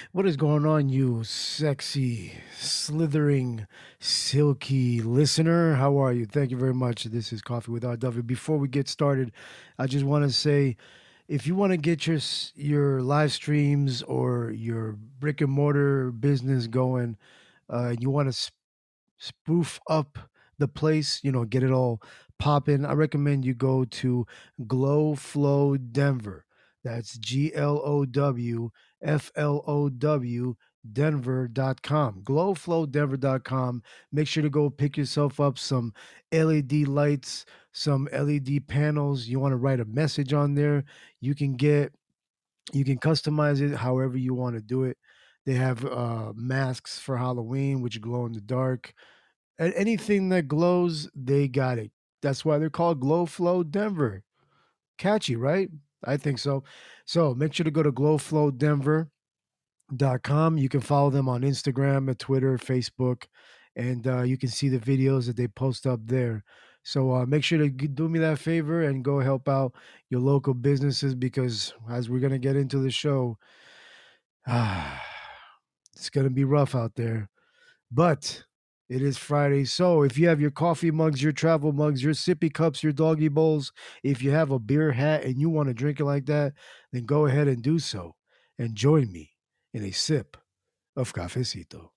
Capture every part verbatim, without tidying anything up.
What is going on, you sexy, slithering, silky listener? How are you? Thank you very much. This is Coffee with R W. Before we get started, I just want to say if you want to get your s- your live streams or your brick and mortar business going, uh, you want to spoof up the place, you know, get it all popping, I recommend you go to Glow Flow Denver. That's G L O W F L O W denver dot com. glow flow denver dot com. Make sure to go pick yourself up some L E D lights, some L E D panels. You want to write a message on there. You can get you can customize it however you want to do it. They have uh, masks for Halloween, which glow in the dark. And anything that glows, they got it. That's why they're called Glow Flow Denver. Catchy, right? I think so. So make sure to go to glow flow denver dot com. You can follow them on Instagram, at Twitter, Facebook, and uh, you can see the videos that they post up there. So uh, make sure to g- do me that favor and go help out your local businesses because as we're going to get into the show, ah, it's going to be rough out there. But it is Friday. So if you have your coffee mugs, your travel mugs, your sippy cups, your doggy bowls, if you have a beer hat and you want to drink it like that, then go ahead and do so. And join me in a sip of cafecito.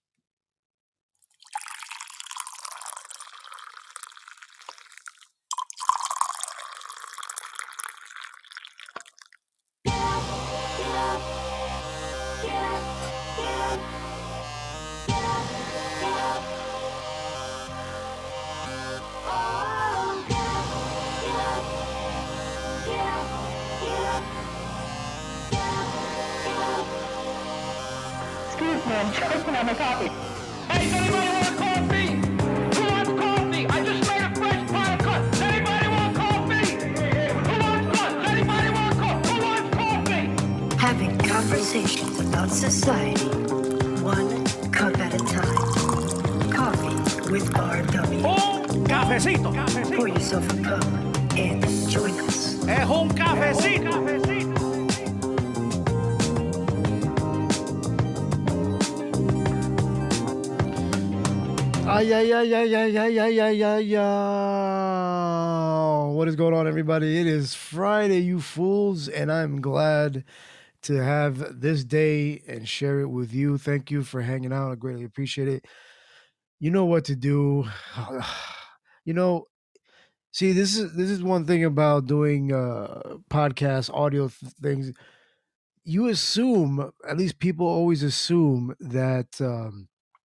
Excuse me, I'm choking on the coffee. Hey, does anybody want coffee? Who wants coffee? I just made a fresh pot of cut. Does anybody want coffee? Who wants cut? Does anybody want coffee? Who wants coffee? Having conversations about society, one cup at a time. Coffee with R W. Un cafecito. Pour yourself a cup and join us. Es un cafecito. Ay, ay, ay, ay, ay, ay, ay, ay, ay, ay. What is going on, everybody? It is Friday, you fools, and I'm glad to have this day and share it with you. Thank you for hanging out. I greatly appreciate it. You know what to do. You know, see, this is this is one thing about doing uh podcast audio th- things. You assume, at least people always assume that um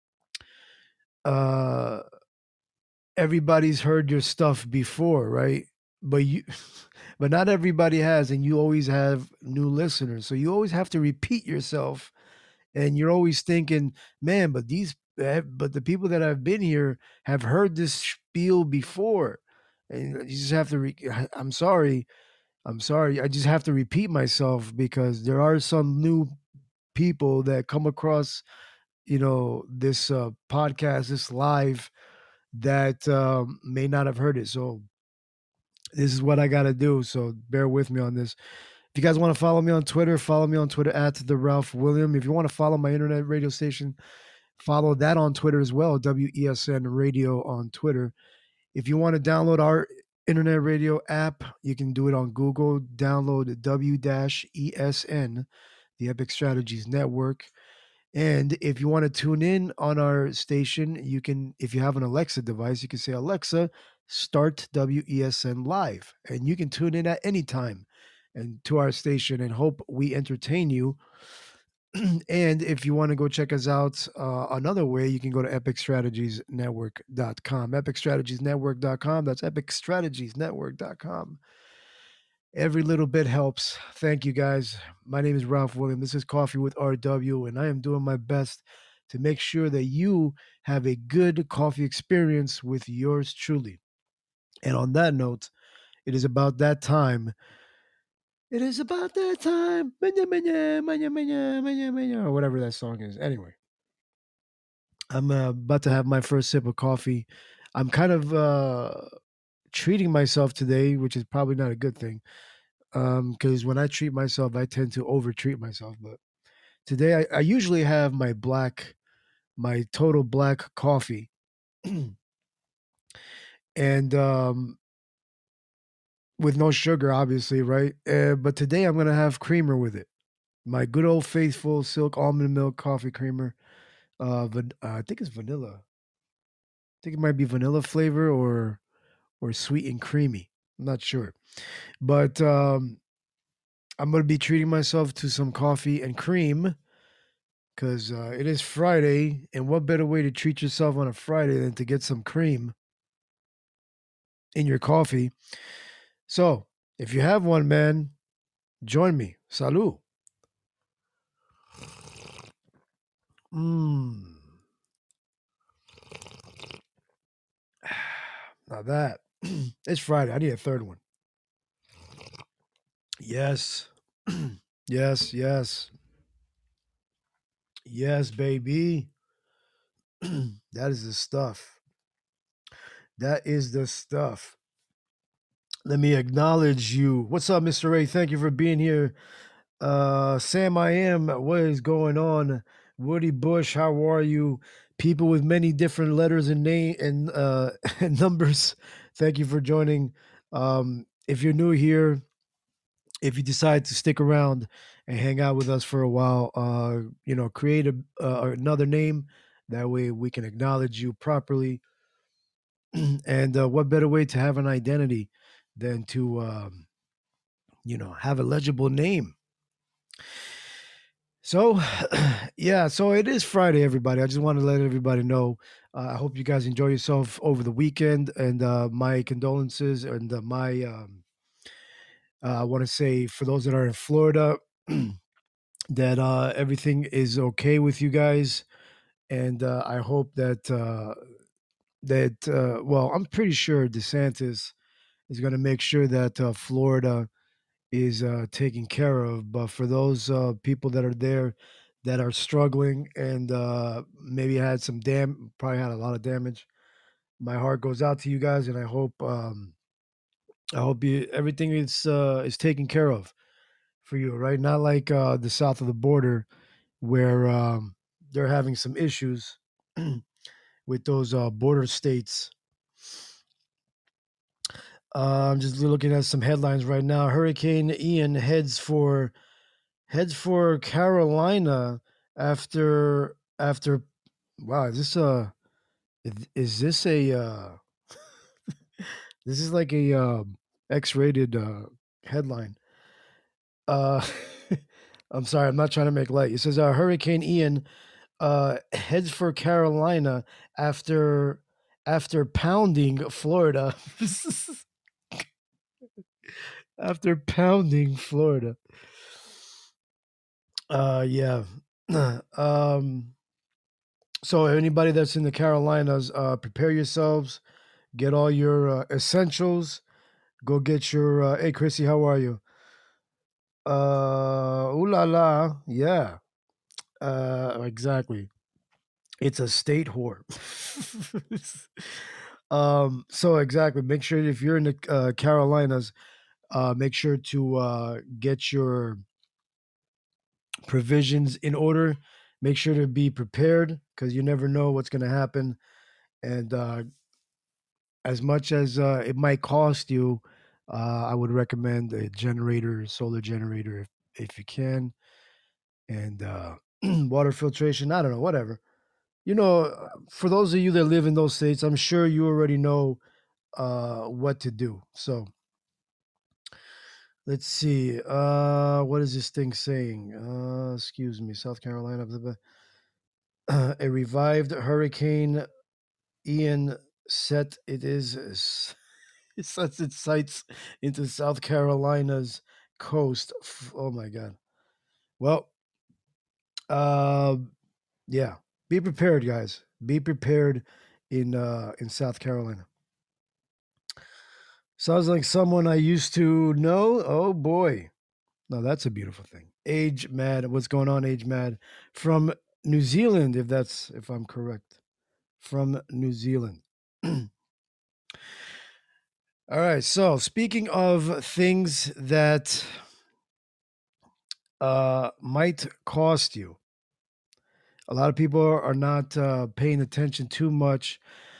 uh everybody's heard your stuff before, right? But you but not everybody has, and you always have new listeners. So you always have to repeat yourself, and you're always thinking, man, but these eh, but the people that have been here have heard this spiel before. And you just have to re- I- I'm sorry. I'm sorry. I just have to repeat myself because there are some new people that come across, you know, this uh, podcast, this live that um, may not have heard it. So this is what I got to do. So bear with me on this. If you guys want to follow me on Twitter, follow me on Twitter at the Ralph William. If you want to follow my internet radio station, follow that on Twitter as well, W E S N Radio on Twitter. If you want to download our internet radio app, you can do it on Google. Download W E S N, the Epic Strategies Network. And if you want to tune in on our station, you can, if you have an Alexa device, you can say, Alexa, start W E S N live. And you can tune in at any time and to our station and hope we entertain you. And if you want to go check us out uh, another way, you can go to epic strategies network dot com. epic strategies network dot com. That's epic strategies network dot com. Every little bit helps. Thank you, guys. My name is Ralph William. This is Coffee with R W, and I am doing my best to make sure that you have a good coffee experience with yours truly. And on that note, it is about that time. It is about that time. Manya, manya, manya, manya, manya, manya, or whatever that song is. Anyway, I'm uh, about to have my first sip of coffee. I'm kind of uh, treating myself today, which is probably not a good thing. Um, because when I treat myself, I tend to over treat myself. But Today I, I usually have my black, my total black coffee, and um, with no sugar, obviously, right? Uh, but today I'm gonna have creamer with it. My good old faithful silk almond milk coffee creamer. Uh, van- uh, I think it's vanilla. I think it might be vanilla flavor or or sweet and creamy. I'm not sure, but um, I'm gonna be treating myself to some coffee and cream because uh, it is Friday, and what better way to treat yourself on a Friday than to get some cream in your coffee? So, if you have one, man, join me. Salud. Mmm. Now that it's Friday. I need a third one. Yes. yes, yes. Yes, baby. that is the stuff. That is the stuff. Let me acknowledge you. What's up, Mister Ray? Thank you for being here. Uh Sam I am. What is going on? Woody Bush, how are you? People with many different letters and name and uh and numbers. Thank you for joining. Um if you're new here, if you decide to stick around and hang out with us for a while, uh, you know, create a, uh, another name. That way we can acknowledge you properly. and uh, what better way to have an identity than to, um, you know, have a legible name? So, yeah, so it is Friday, everybody. I just want to let everybody know. Uh, I hope you guys enjoy yourself over the weekend, and uh, my condolences and uh, my. Um, uh, I want to say for those that are in Florida, that uh, everything is okay with you guys, and uh, I hope that uh, that uh, well, I'm pretty sure DeSantis is going to make sure that uh, Florida is uh, taken care of. But for those uh, people that are there that are struggling and uh, maybe had some dam, probably had a lot of damage, my heart goes out to you guys, and I hope um, I hope you everything is uh, is taken care of for you, right? Not like uh, the south of the border where um, they're having some issues with those uh, border states. Uh, I'm just looking at some headlines right now. Hurricane Ian heads for heads for Carolina after after. Wow, is this a is- is this a uh, this is like a uh, X-rated uh, headline. Uh, I'm sorry, I'm not trying to make light. It says uh, Hurricane Ian uh, heads for Carolina after after pounding Florida. after pounding Florida. Uh, yeah. um. So anybody that's in the Carolinas, uh, prepare yourselves. Get all your uh, essentials. Go get your. Uh, hey, Chrissy, how are you? Uh, ooh la la, yeah. Uh, exactly. It's a state whore. um. So exactly. Make sure if you're in the uh, Carolinas, uh, make sure to uh, get your provisions in order. Make sure to be prepared because you never know what's going to happen. And uh, as much as uh, it might cost you, uh, I would recommend a generator, solar generator, if, if you can, and uh, water filtration. I don't know, whatever. You know, uh, for those of you that live in those states, I'm sure you already know uh, what to do. So let's see. Uh, what is this thing saying? Uh, excuse me, South Carolina. Blah, blah. A revived Hurricane Ian set it is it sets its sights into South Carolina's coast. F- Oh my god. Well, uh, yeah. Be prepared, guys. Be prepared in uh, in South Carolina. Sounds like someone I used to know. Oh boy. No, that's a beautiful thing. Age Mad. What's going on, Age Mad? From New Zealand, if that's if I'm correct. From New Zealand. All right. So, speaking of things that uh, might cost you. A lot of people are not uh, paying attention too much.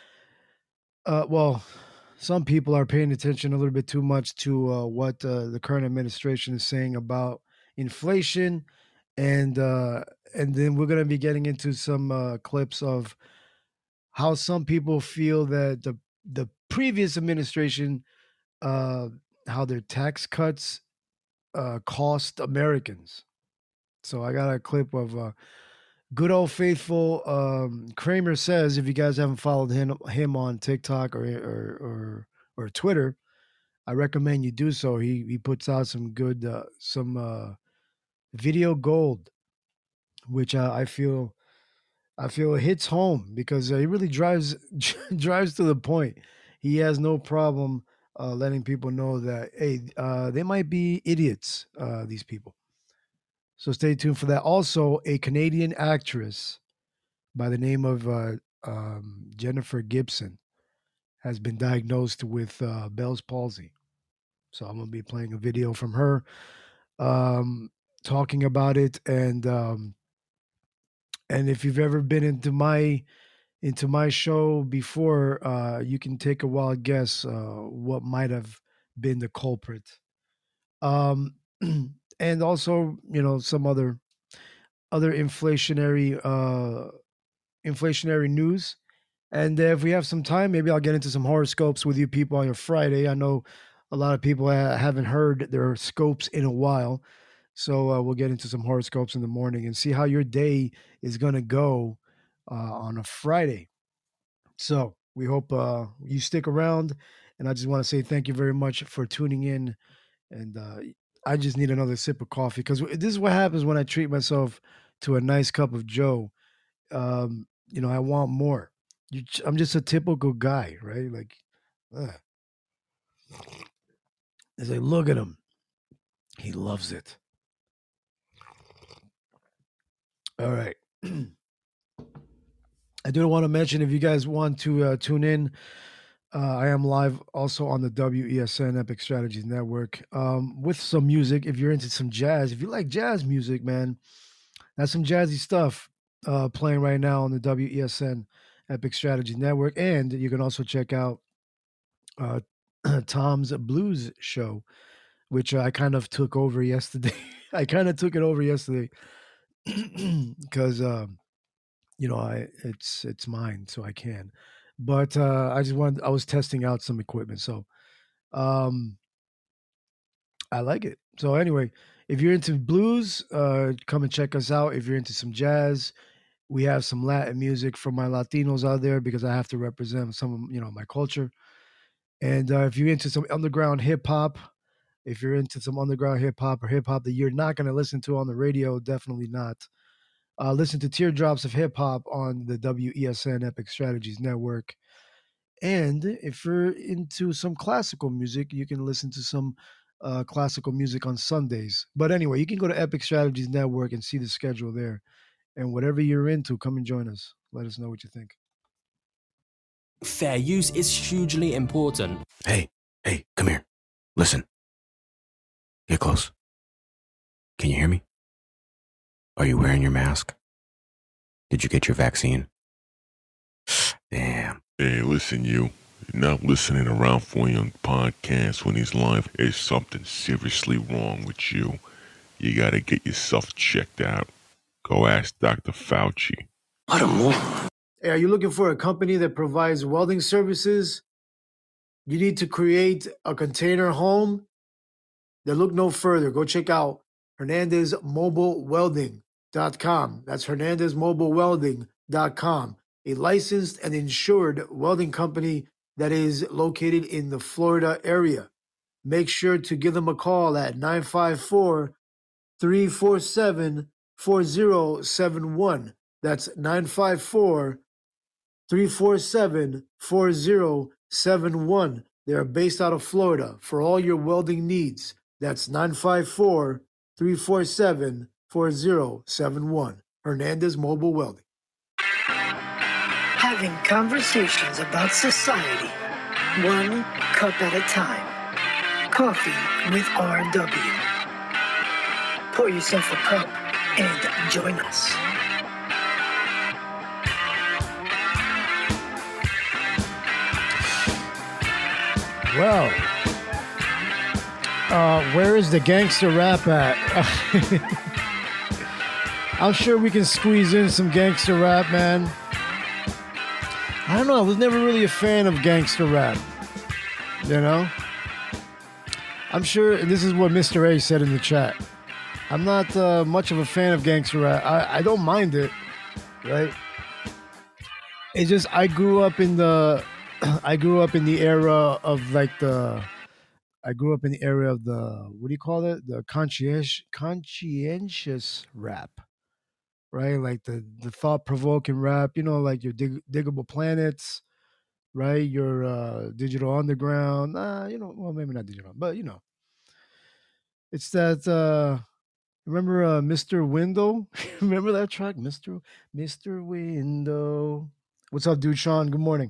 Uh, well, some people are paying attention a little bit too much to uh, what uh, the current administration is saying about inflation, and uh, and then we're going to be getting into some uh, clips of how some people feel that the the previous administration, uh, how their tax cuts uh, cost Americans. So I got a clip of uh, good old faithful um, Kramer says. If you guys haven't followed him him on TikTok or or or, or Twitter, I recommend you do so. He he puts out some good uh, some uh, video gold, which uh, I feel I feel hits home because uh, he really drives drives to the point. He has no problem uh, letting people know that hey, uh, they might be idiots. Uh, these people. So stay tuned for that. Also, a Canadian actress by the name of uh, um, Jennifer Gibson has been diagnosed with uh, Bell's palsy. So I'm gonna be playing a video from her um, talking about it, and um, and if you've ever been into my into my show before, uh, you can take a wild guess uh, what might have been the culprit. Um, and also, you know, some other other inflationary uh, inflationary news. And if we have some time, maybe I'll get into some horoscopes with you people on your Friday. I know a lot of people ha- haven't heard their scopes in a while. So uh, we'll get into some horoscopes in the morning and see how your day is going to go uh, on a Friday. So we hope uh, you stick around. And I just want to say thank you very much for tuning in. And uh, I just need another sip of coffee because this is what happens when I treat myself to a nice cup of Joe. Um, you know, I want more. You, j- I'm just a typical guy, right? Like, uh, as I look at him, he loves it. All right. I do want to mention if you guys want to uh, tune in, uh, I am live also on the W E S N Epic Strategies Network um, with some music. If you're into some jazz, if you like jazz music, man, that's some jazzy stuff uh, playing right now on the W E S N Epic Strategies Network. And you can also check out uh, Tom's Blues Show, which I kind of took over yesterday. I kind of took it over yesterday because um, you know I it's it's mine, so I can. But uh, I just wanted I was testing out some equipment, so um, I like it. So anyway, if you're into blues, uh, come and check us out. If you're into some jazz, we have some Latin music from my Latinos out there because I have to represent some of you know my culture. And uh, if you're into some underground hip hop, if you're into some underground hip hop or hip hop that you're not going to listen to on the radio, definitely not. Uh, listen to Teardrops of Hip Hop on the W E S N Epic Strategies Network. And if you're into some classical music, you can listen to some uh, classical music on Sundays. But anyway, you can go to Epic Strategies Network and see the schedule there. And whatever you're into, come and join us. Let us know what you think. Fair use is hugely important. Hey, hey, come here. Listen. Get close. Can you hear me? Are you wearing your mask? Did you get your vaccine? Damn. Hey, listen, you. You're not listening around for your podcast when he's live. There's something seriously wrong with you. You gotta get yourself checked out. Go ask Doctor Fauci. What a moron. Hey, are you looking for a company that provides welding services? You need to create a container home? Then look no further. Go check out Hernandez Mobile Welding dot com. That's Hernandez Mobile Welding dot com, a licensed and insured welding company that is located in the Florida area. Make sure to give them a call at nine five four, three four seven, four zero seven one. That's nine five four, three four seven, four zero seven one. They are based out of Florida for all your welding needs. That's nine five four, three four seven, four zero seven one. Hernandez Mobile Welding. Having conversations about society, one cup at a time. Coffee with R W. Pour yourself a cup and join us. Well, uh, where is the gangster rap at? I'm sure we can squeeze in some gangster rap, man. I don't know. I was never really a fan of gangster rap. You know? I'm sure, and this is what Mister A said in the chat. I'm not uh, much of a fan of gangster rap. I, I don't mind it, right? It's just I grew up in the, I grew up in the era of like the, I grew up in the era of the, what do you call it? The conscientious, conscientious rap, right? Like the the thought provoking rap. You know, like your dig, Diggable Planets, right? Your uh, Digital Underground. Uh, you know, well maybe not digital, but you know, it's that. Uh, Remember uh, Mister Window? Remember that track, Mister Mister Window? What's up, dude? Sean, good morning.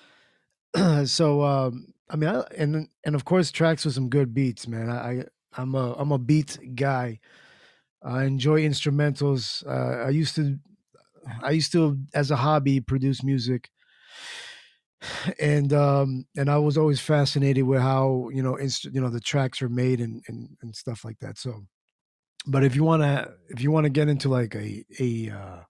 so, um, I mean, I, and and of course, tracks with some good beats, man. I, I I'm a I'm a beat guy. I enjoy instrumentals. Uh, I used to, I used to, as a hobby, produce music, and um, and I was always fascinated with how you know, inst- you know, the tracks are made and and and stuff like that. So. But if you want to, if you want to get into like a a uh,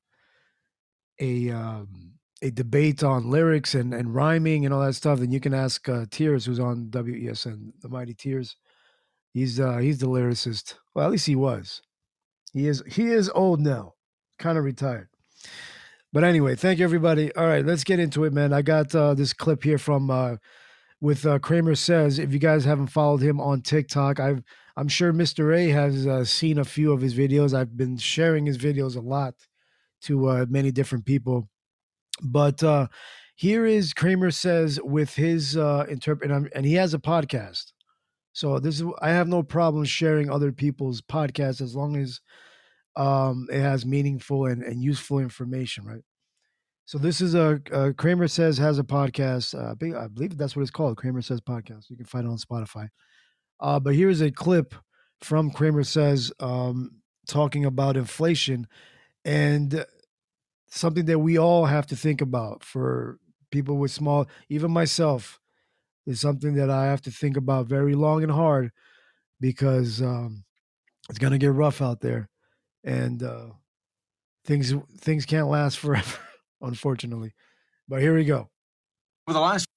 a um, a debate on lyrics and, and rhyming and all that stuff, then you can ask uh, Tears, who's on W E S N, the Mighty Tears. He's uh, he's the lyricist. Well, at least he was. He is he is old now, kind of retired. But anyway, thank you everybody. All right, let's get into it, man. I got uh, this clip here from uh, with uh, Kramer Says. If you guys haven't followed him on TikTok, I've I'm sure Mister A has uh, seen a few of his videos. I've been sharing his videos a lot to uh, many different people. But uh, here is Kramer Says with his uh, interpret, and, and he has a podcast. So this is I have no problem sharing other people's podcasts as long as um, it has meaningful and, and useful information, right? So this is a, a Kramer Says has a podcast. Uh, I believe that's what it's called, Kramer Says Podcast. You can find it on Spotify. Uh, but here's a clip from Kramer Says um, talking about inflation and something that we all have to think about for people with small, even myself, is something that I have to think about very long and hard because um, it's going to get rough out there and uh, things things can't last forever, unfortunately. But here we go. For the last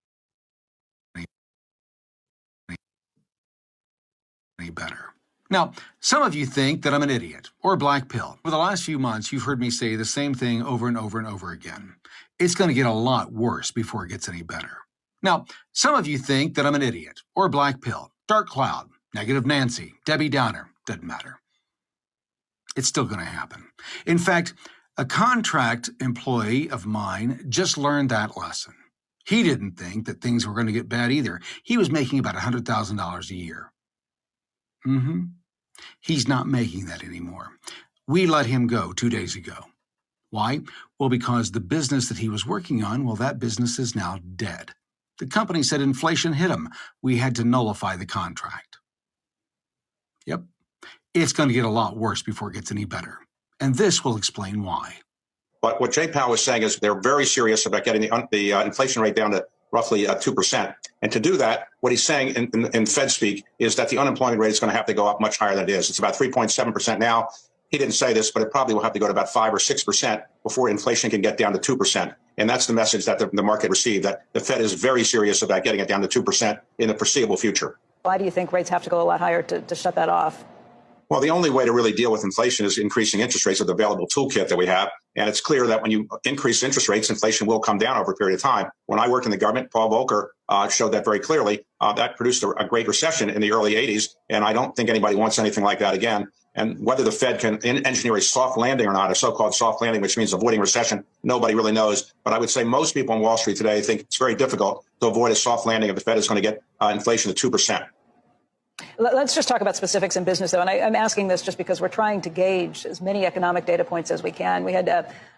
better. Now, some of you think that I'm an idiot or a black pill. For the last few months, you've heard me say the same thing over and over and over again. It's going to get a lot worse before it gets any better. Now, some of you think that I'm an idiot or a black pill, dark cloud, negative Nancy, Debbie Downer, doesn't matter. It's still going to happen. In fact, a contract employee of mine just learned that lesson. He didn't think that things were going to get bad either. He was making about one hundred thousand dollars a year. Mm-hmm. He's not making that anymore. We let him go two days ago. Why? Well, because the business that he was working on, well, that business is now dead. The company said inflation hit him. We had to nullify the contract. Yep. It's going to get a lot worse before it gets any better. And this will explain why. But what Jay Powell is saying is they're very serious about getting the, the uh, inflation rate down to roughly uh, two percent. And to do that, what he's saying in, in, in Fed speak is that the unemployment rate is going to have to go up much higher than it is. It's about three point seven percent now. He didn't say this, but it probably will have to go to about five or six percent before inflation can get down to two percent. And that's the message that the, the market received, that the Fed is very serious about getting it down to two percent in the foreseeable future. Why do you think rates have to go a lot higher to, to shut that off? Well, the only way to really deal with inflation is increasing interest rates with the available toolkit that we have. And it's clear that when you increase interest rates, inflation will come down over a period of time. When I worked in the government, Paul Volcker uh, showed that very clearly. Uh, that produced a, a great recession in the early eighties. And I don't think anybody wants anything like that again. And whether the Fed can in- engineer a soft landing or not, a so-called soft landing, which means avoiding recession, nobody really knows. But I would say most people on Wall Street today think it's very difficult to avoid a soft landing if the Fed is going to get uh, inflation to two percent. Let's just talk about specifics in business, though. And I, I'm asking this just because we're trying to gauge as many economic data points as we can. We had uh,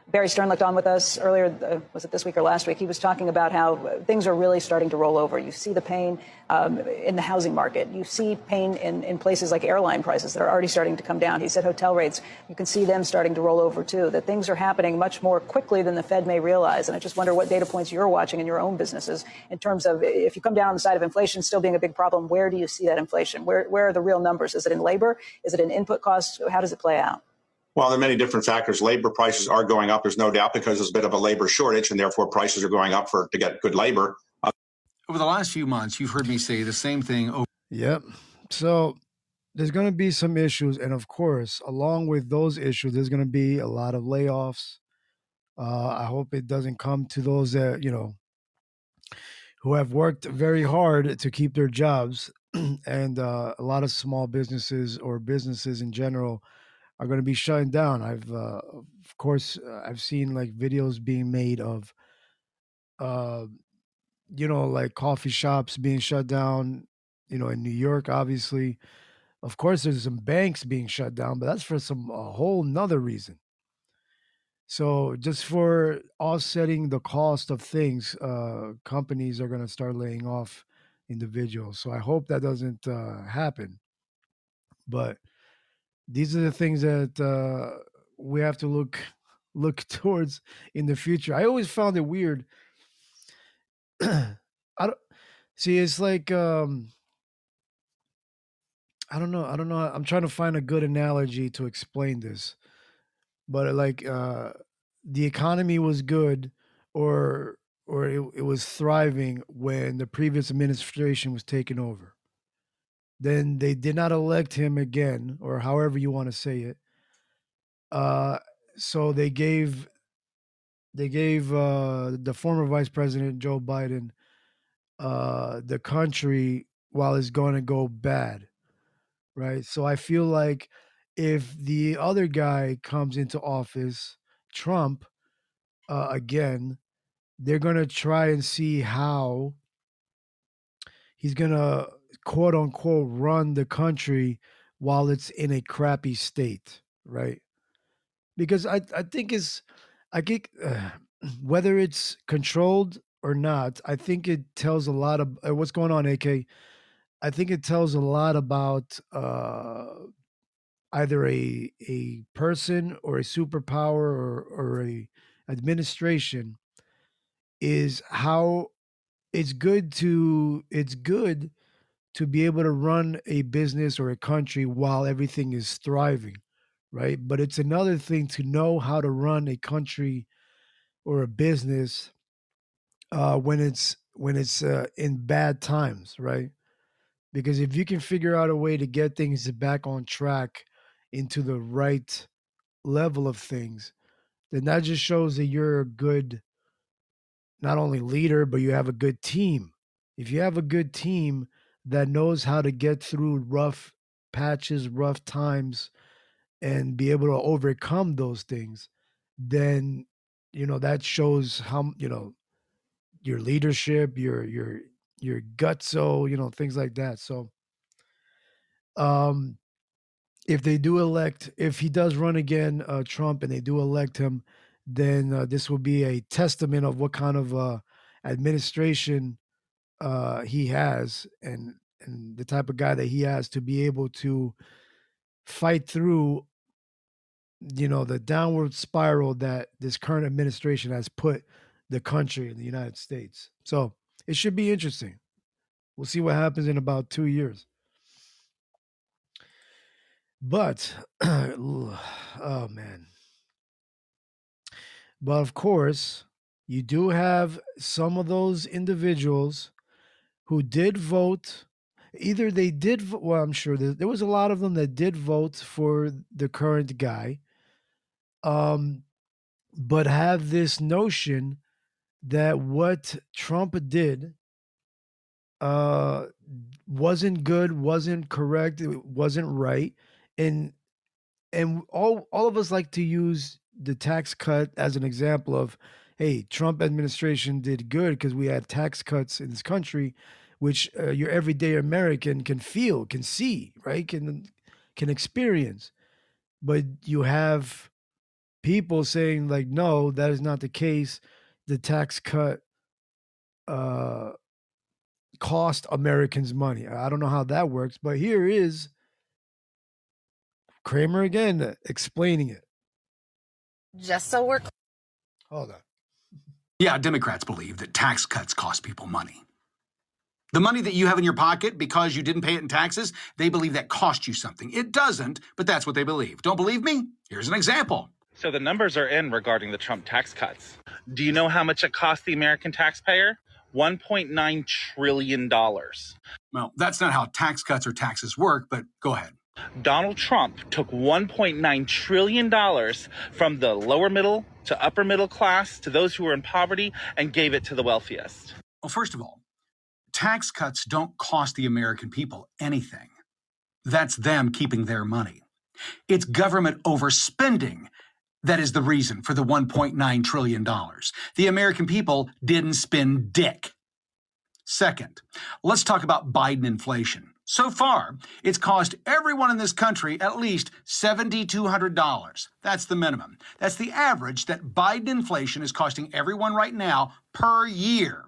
Barry Stern looked on with us earlier, uh, was it this week or last week? He was talking about how things are really starting to roll over. You see the pain um, in the housing market. You see pain in, in places like airline prices that are already starting to come down. He said hotel rates, you can see them starting to roll over too, that things are happening much more quickly than the Fed may realize. And I just wonder what data points you're watching in your own businesses in terms of if you come down on the side of inflation still being a big problem, where do you see that inflation? Where, where are the real numbers? Is it in labor? Is it in input costs? How does it play out? Well, there are many different factors. Labor prices are going up, there's no doubt, because there's a bit of a labor shortage, and therefore prices are going up for to get good labor. Uh, Over the last few months, you've heard me say the same thing over. Yep. So there's going to be some issues. And of course, along with those issues, there's going to be a lot of layoffs. Uh, I hope it doesn't come to those that, you know, who have worked very hard to keep their jobs. And uh, a lot of small businesses or businesses in general are going to be shutting down. I've, uh, of course, uh, I've seen like videos being made of, uh, you know, like coffee shops being shut down, you know, in New York, obviously. Of course, there's some banks being shut down, but that's for some a whole nother reason. So just for offsetting the cost of things, uh, companies are going to start laying off individuals. So I hope that doesn't uh, happen. But these are the things that uh, we have to look look towards in the future. I always found it weird. I don't see. It's like um, I don't know. I don't know. I'm trying to find a good analogy to explain this, but like uh, the economy was good, or or it, it was thriving when the previous administration was taking over. Then they did not elect him again, or however you want to say it. Uh, so they gave they gave uh, the former Vice President Joe Biden uh, the country while it's going to go bad, right? So I feel like if the other guy comes into office, Trump, uh, again, they're going to try and see how he's going to quote unquote run the country while it's in a crappy state, right? Because I, I think it's, I think uh, whether it's controlled or not, I think it tells a lot of uh, what's going on, A K. I think it tells a lot about uh, either a a person or a superpower or or a administration is how it's good to it's good to be able to run a business or a country while everything is thriving, right? But it's another thing to know how to run a country or a business uh, when it's when it's uh, in bad times, right? Because if you can figure out a way to get things back on track into the right level of things, then that just shows that you're a good not only leader, but you have a good team. If you have a good team that knows how to get through rough patches, rough times, and be able to overcome those things, then you know that shows how you know your leadership, your your your gutso, you know things like that. So, um, if they do elect, if he does run again, uh, Trump, and they do elect him, then uh, this will be a testament of what kind of uh, administration uh, he has, and and the type of guy that he has to be able to fight through, you know, the downward spiral that this current administration has put the country in the United States. So it should be interesting. We'll see what happens in about two years. But, oh man. But of course, you do have some of those individuals who did vote. Either they did, vo- well, I'm sure there, there was a lot of them that did vote for the current guy, um, but have this notion that what Trump did uh, wasn't good, wasn't correct, it wasn't right, and and all all of us like to use the tax cut as an example of, hey, Trump administration did good because we had tax cuts in this country, which uh, your everyday American can feel, can see, right, can can experience. But you have people saying like, no, that is not the case. The tax cut uh, cost Americans money. I don't know how that works, but here is Kramer again explaining it. Just so we're Hold on. Yeah, Democrats believe that tax cuts cost people money. The money that you have in your pocket because you didn't pay it in taxes, they believe that cost you something. It doesn't, but that's what they believe. Don't believe me? Here's an example. So the numbers are in regarding the Trump tax cuts. Do you know how much it cost the American taxpayer? one point nine trillion dollars. Well, that's not how tax cuts or taxes work, but go ahead. Donald Trump took one point nine trillion dollars from the lower middle to upper middle class to those who were in poverty and gave it to the wealthiest. Well, first of all, tax cuts don't cost the American people anything. That's them keeping their money. It's government overspending that is the reason for the one point nine trillion dollars. The American people didn't spend dick. Second, let's talk about Biden inflation. So far, it's cost everyone in this country at least seven thousand two hundred dollars. That's the minimum. That's the average that Biden inflation is costing everyone right now per year.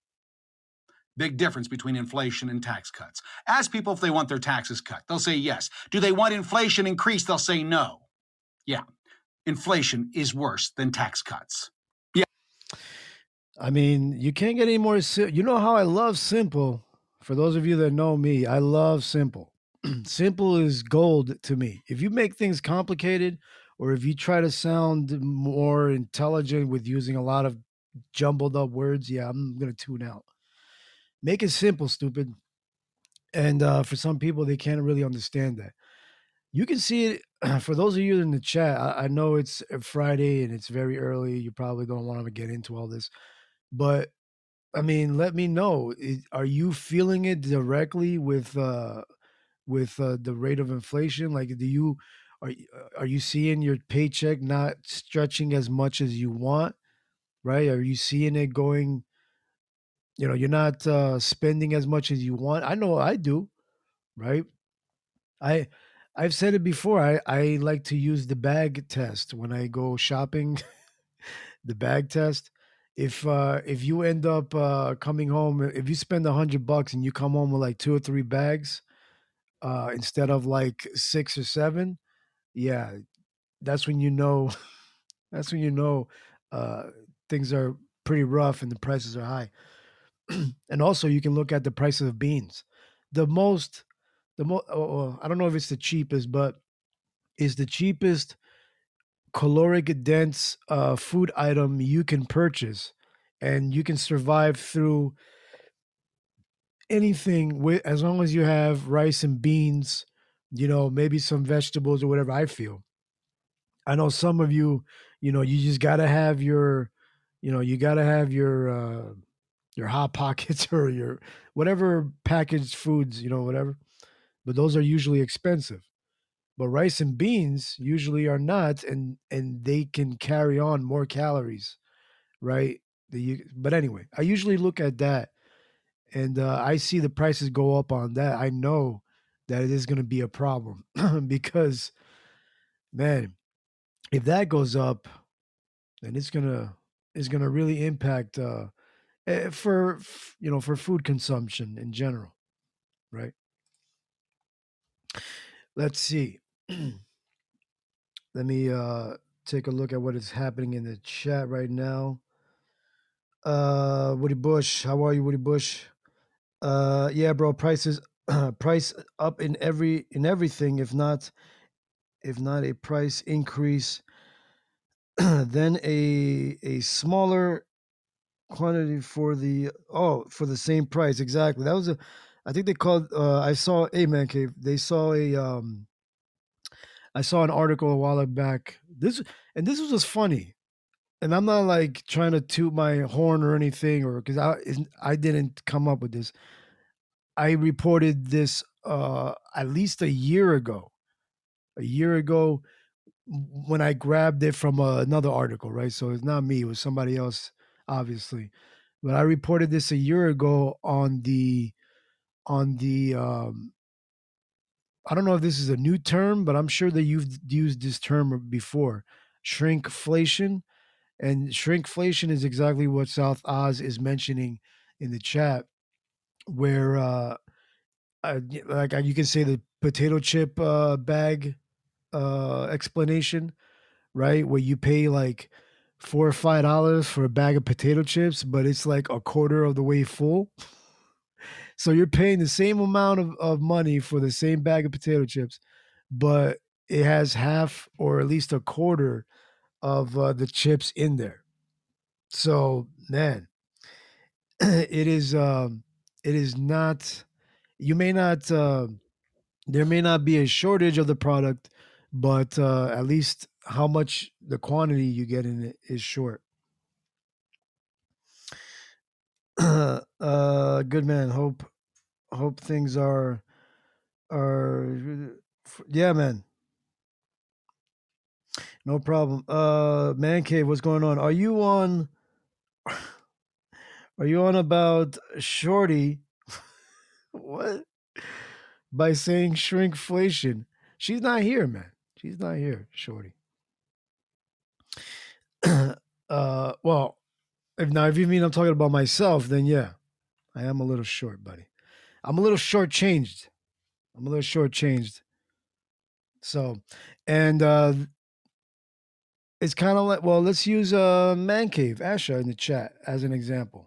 Big difference between inflation and tax cuts. Ask people if they want their taxes cut. They'll say yes. Do they want inflation increased? They'll say no. Yeah, inflation is worse than tax cuts. Yeah. I mean, you can't get any more. Si- you know how I love simple. For those of you that know me, I love simple. Simple is gold to me. If you make things complicated, or if you try to sound more intelligent with using a lot of jumbled up words, yeah, I'm going to tune out. Make it simple, stupid. And uh, for some people, they can't really understand that. You can see it. For those of you in the chat, I, I know it's Friday and it's very early. You probably don't want to get into all this. But, I mean, let me know. Is, are you feeling it directly with uh, with uh, the rate of inflation? Like, do you are, are you seeing your paycheck not stretching as much as you want, right? Are you seeing it going... You know, you're not uh, spending as much as you want. I know I do, right? I, I've said it before. I, I like to use the bag test when I go shopping. The bag test. If uh, if you end up uh, coming home, if you spend a hundred bucks and you come home with like two or three bags uh, instead of like six or seven, yeah, that's when you know. That's when you know uh, things are pretty rough and the prices are high. And also you can look at the price of beans. The most, the most, oh, I don't know if it's the cheapest, but is the cheapest caloric dense uh, food item you can purchase. And you can survive through anything with, as long as you have rice and beans, you know, maybe some vegetables or whatever. I feel. I know some of you, you know, you just got to have your, you know, you got to have your, uh, your Hot Pockets or your whatever packaged foods, you know, whatever. But those are usually expensive. But rice and beans usually are not, and and they can carry on more calories, right? The, but anyway, I usually look at that, and uh, I see the prices go up on that. I know that it is going to be a problem because, man, if that goes up, then it's gonna it's gonna really impact. Uh, for you know for food consumption in general, right? Let's see. Let me uh take a look at what is happening in the chat right now. uh Woody Bush, how are you, Woody Bush? Uh yeah, bro, prices price up in every in everything. If not if not a price increase, then a a smaller quantity for the oh for the same price. Exactly. That was a I think they called uh I saw a hey, man cave. They saw a um I saw an article a while back. This and this was just funny. And I'm not like trying to toot my horn or anything, or because I I didn't come up with this. I reported this uh at least a year ago. A year ago when I grabbed it from uh, another article, right? So it's not me, it was somebody else, obviously. But I reported this a year ago on the on the um I don't know if this is a new term, but I'm sure that you've used this term before. shrinkflation. And shrinkflation is exactly what South Oz is mentioning in the chat, where uh, uh y- like uh, you can say the potato chip uh, bag uh, explanation, right? Where you pay like four or five dollars for a bag of potato chips, but it's like a quarter of the way full. So you're paying the same amount of, of money for the same bag of potato chips, but it has half or at least a quarter of uh, the chips in there. So man, it is um, it is not. You may not. Uh, there may not be a shortage of the product, but uh, at least how much the quantity you get in it is short. uh, good man. Hope hope things are are yeah, man. No problem. Uh, Man Cave, what's going on? Are you on? Are you on about Shorty? What? By saying shrinkflation? She's not here, man. She's not here, Shorty. uh, well, if now if you mean I'm talking about myself, then yeah, I am a little short, buddy. I'm a little shortchanged. I'm a little shortchanged. So, and uh, it's kind of like, well, let's use uh, Man Cave, Asha, in the chat as an example.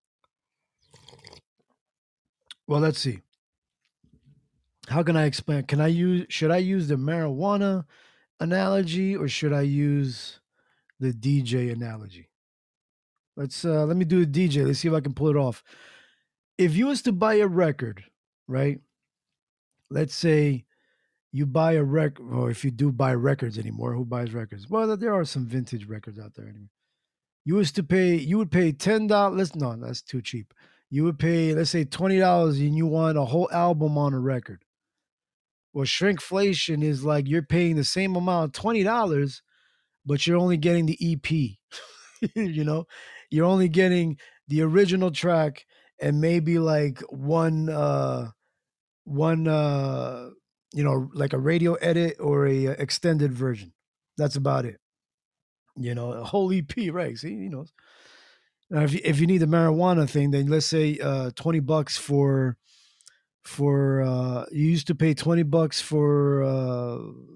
Well, let's see. How can I explain? Can I use? Should I use the marijuana analogy or should I use the D J analogy? Let's uh, let me do a D J. Let's see if I can pull it off. If you was to buy a record, right? Let's say you buy a record, or if you do buy records anymore, who buys records? Well, there are some vintage records out there anyway. You was to pay, you would pay ten dollars. No, that's too cheap. You would pay, let's say twenty dollars and you want a whole album on a record. Well, shrinkflation is like you're paying the same amount, twenty dollars, but you're only getting the E P. You know, you're only getting the original track and maybe like one, uh, one, uh, you know, like a radio edit or a uh, extended version. That's about it. You know, a whole E P, right? See, you know, now if you, if you need the marijuana thing, then let's say uh, twenty bucks for for uh, you used to pay twenty bucks for uh,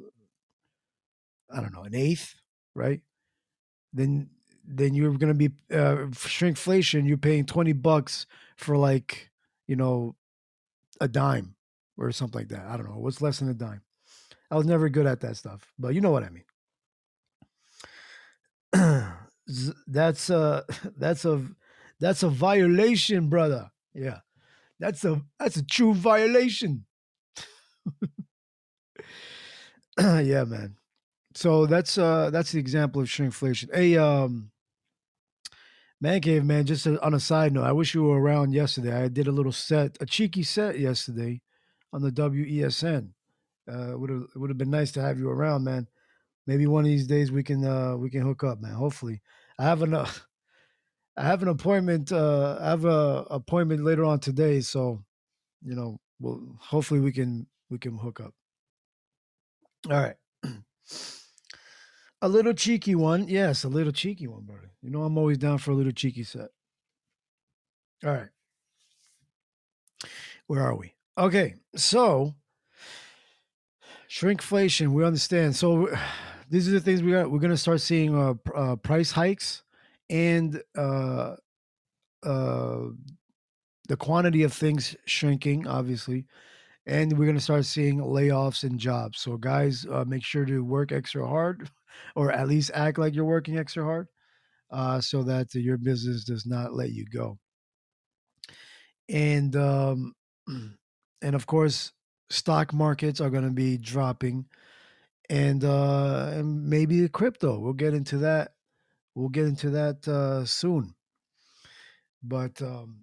I don't know, an eighth, right? Then then you're gonna be uh, shrinkflation. You're paying twenty bucks for like you know a dime or something like that. I don't know what's less than a dime. I was never good at that stuff, but you know what I mean. that's a that's a that's a violation, brother. Yeah, that's a that's a true violation. Yeah, man. So that's uh that's the example of shrinkflation. Hey, um, Man Cave, man. Just a, on a side note, I wish you were around yesterday. I did a little set, a cheeky set yesterday on the W E S N. Uh, would have would have been nice to have you around, man. Maybe one of these days we can uh we can hook up, man. Hopefully, I have an uh, I have an appointment. Uh, I have a appointment later on today, so you know, well, hopefully we can we can hook up. All right. A little cheeky one. Yes, a little cheeky one, brother. You know, I'm always down for a little cheeky set. All right. Where are we? Okay. So, shrinkflation, we understand. So, these are the things we got. We're going to start seeing uh, uh, price hikes and uh, uh, the quantity of things shrinking, obviously. And we're going to start seeing layoffs and jobs. So, guys, uh, make sure to work extra hard or at least act like you're working extra hard uh, so that your business does not let you go. And, um, and of course, stock markets are going to be dropping and, uh, and maybe the crypto. We'll get into that. We'll get into that uh, soon. But um,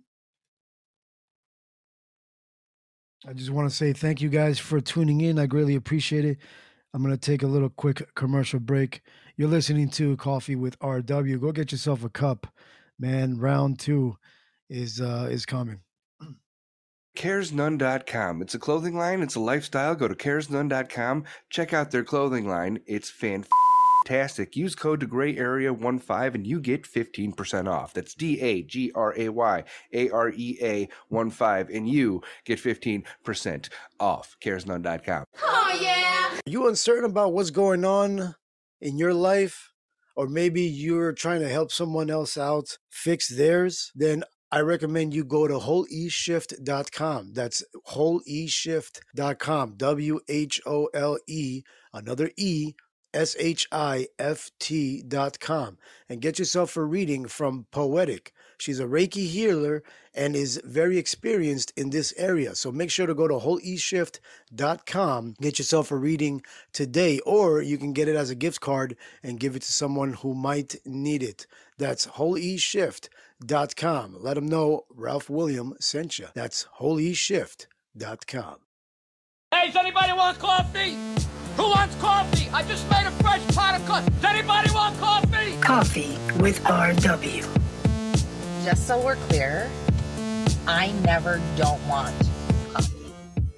I just want to say thank you guys for tuning in. I greatly appreciate it. I'm going to take a little quick commercial break. You're listening to Coffee with R W. Go get yourself a cup, man. Round two is uh, is coming. cares none dot com. It's a clothing line. It's a lifestyle. Go to cares none dot com. Check out their clothing line. It's fan Fantastic. Use code Gray Area fifteen and you get fifteen percent off. That's D A G R A Y A R E A fifteen and you get fifteen percent off. cares none dot com. Oh, yeah. Are you uncertain about what's going on in your life? Or maybe you're trying to help someone else out fix theirs? Then I recommend you go to whole e shift dot com. That's whole e shift dot com. W H O L E, another E, S H I F T dot com. And get yourself a reading from Poetic. She's a Reiki healer and is very experienced in this area. So make sure to go to whole e shift dot com. Get yourself a reading today, or you can get it as a gift card and give it to someone who might need it. That's whole e shift dot com. Let them know Ralph William sent you. That's whole e shift dot com. Hey, does anybody want coffee? Who wants coffee? I just made a fresh pot of coffee. Does anybody want coffee? Coffee with R W. Just so we're clear, I never don't want coffee.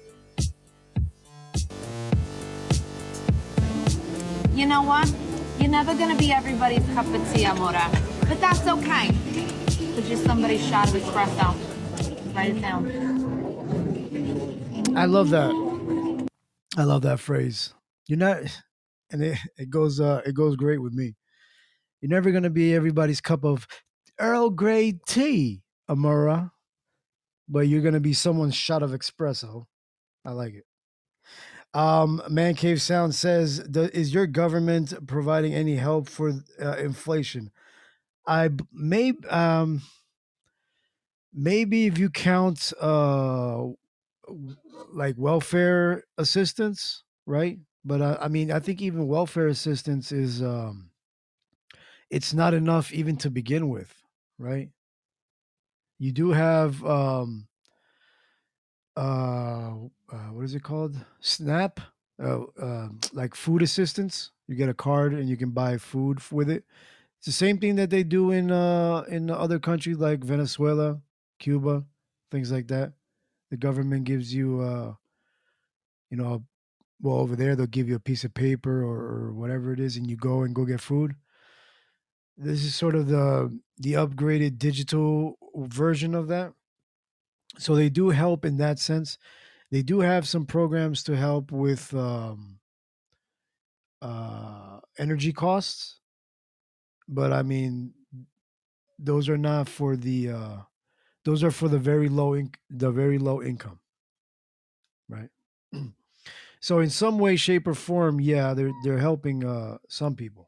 You know what? You're never gonna be everybody's cup of tea, Amora. But that's okay. It's just somebody's shot of espresso. Write it down. I love that. I love that phrase. You're not, and it, it goes uh, it goes great with me. You're never gonna be everybody's cup of Earl Grey tea, Amora, but you're gonna be someone's shot of espresso. I like it. Um, Man Cave Sound says, "Is your government providing any help for uh, inflation?" I may um maybe if you count uh like welfare assistance, right? But uh, I mean, I think even welfare assistance is um it's not enough even to begin with, right? You do have um uh, uh what is it called? SNAP, uh, uh like food assistance. You get a card and you can buy food f- with it. It's the same thing that they do in uh in other countries like Venezuela, Cuba, things like that. The government gives you uh you know, well, over there they'll give you a piece of paper or, or whatever it is, and you go and go get food. This is sort of the the upgraded digital version of that. So they do help in that sense. They do have some programs to help with um, uh, energy costs, but I mean, those are not for the uh, those are for the very low inc- the very low income, right? So in some way, shape, or form, yeah, they're they're helping uh, some people,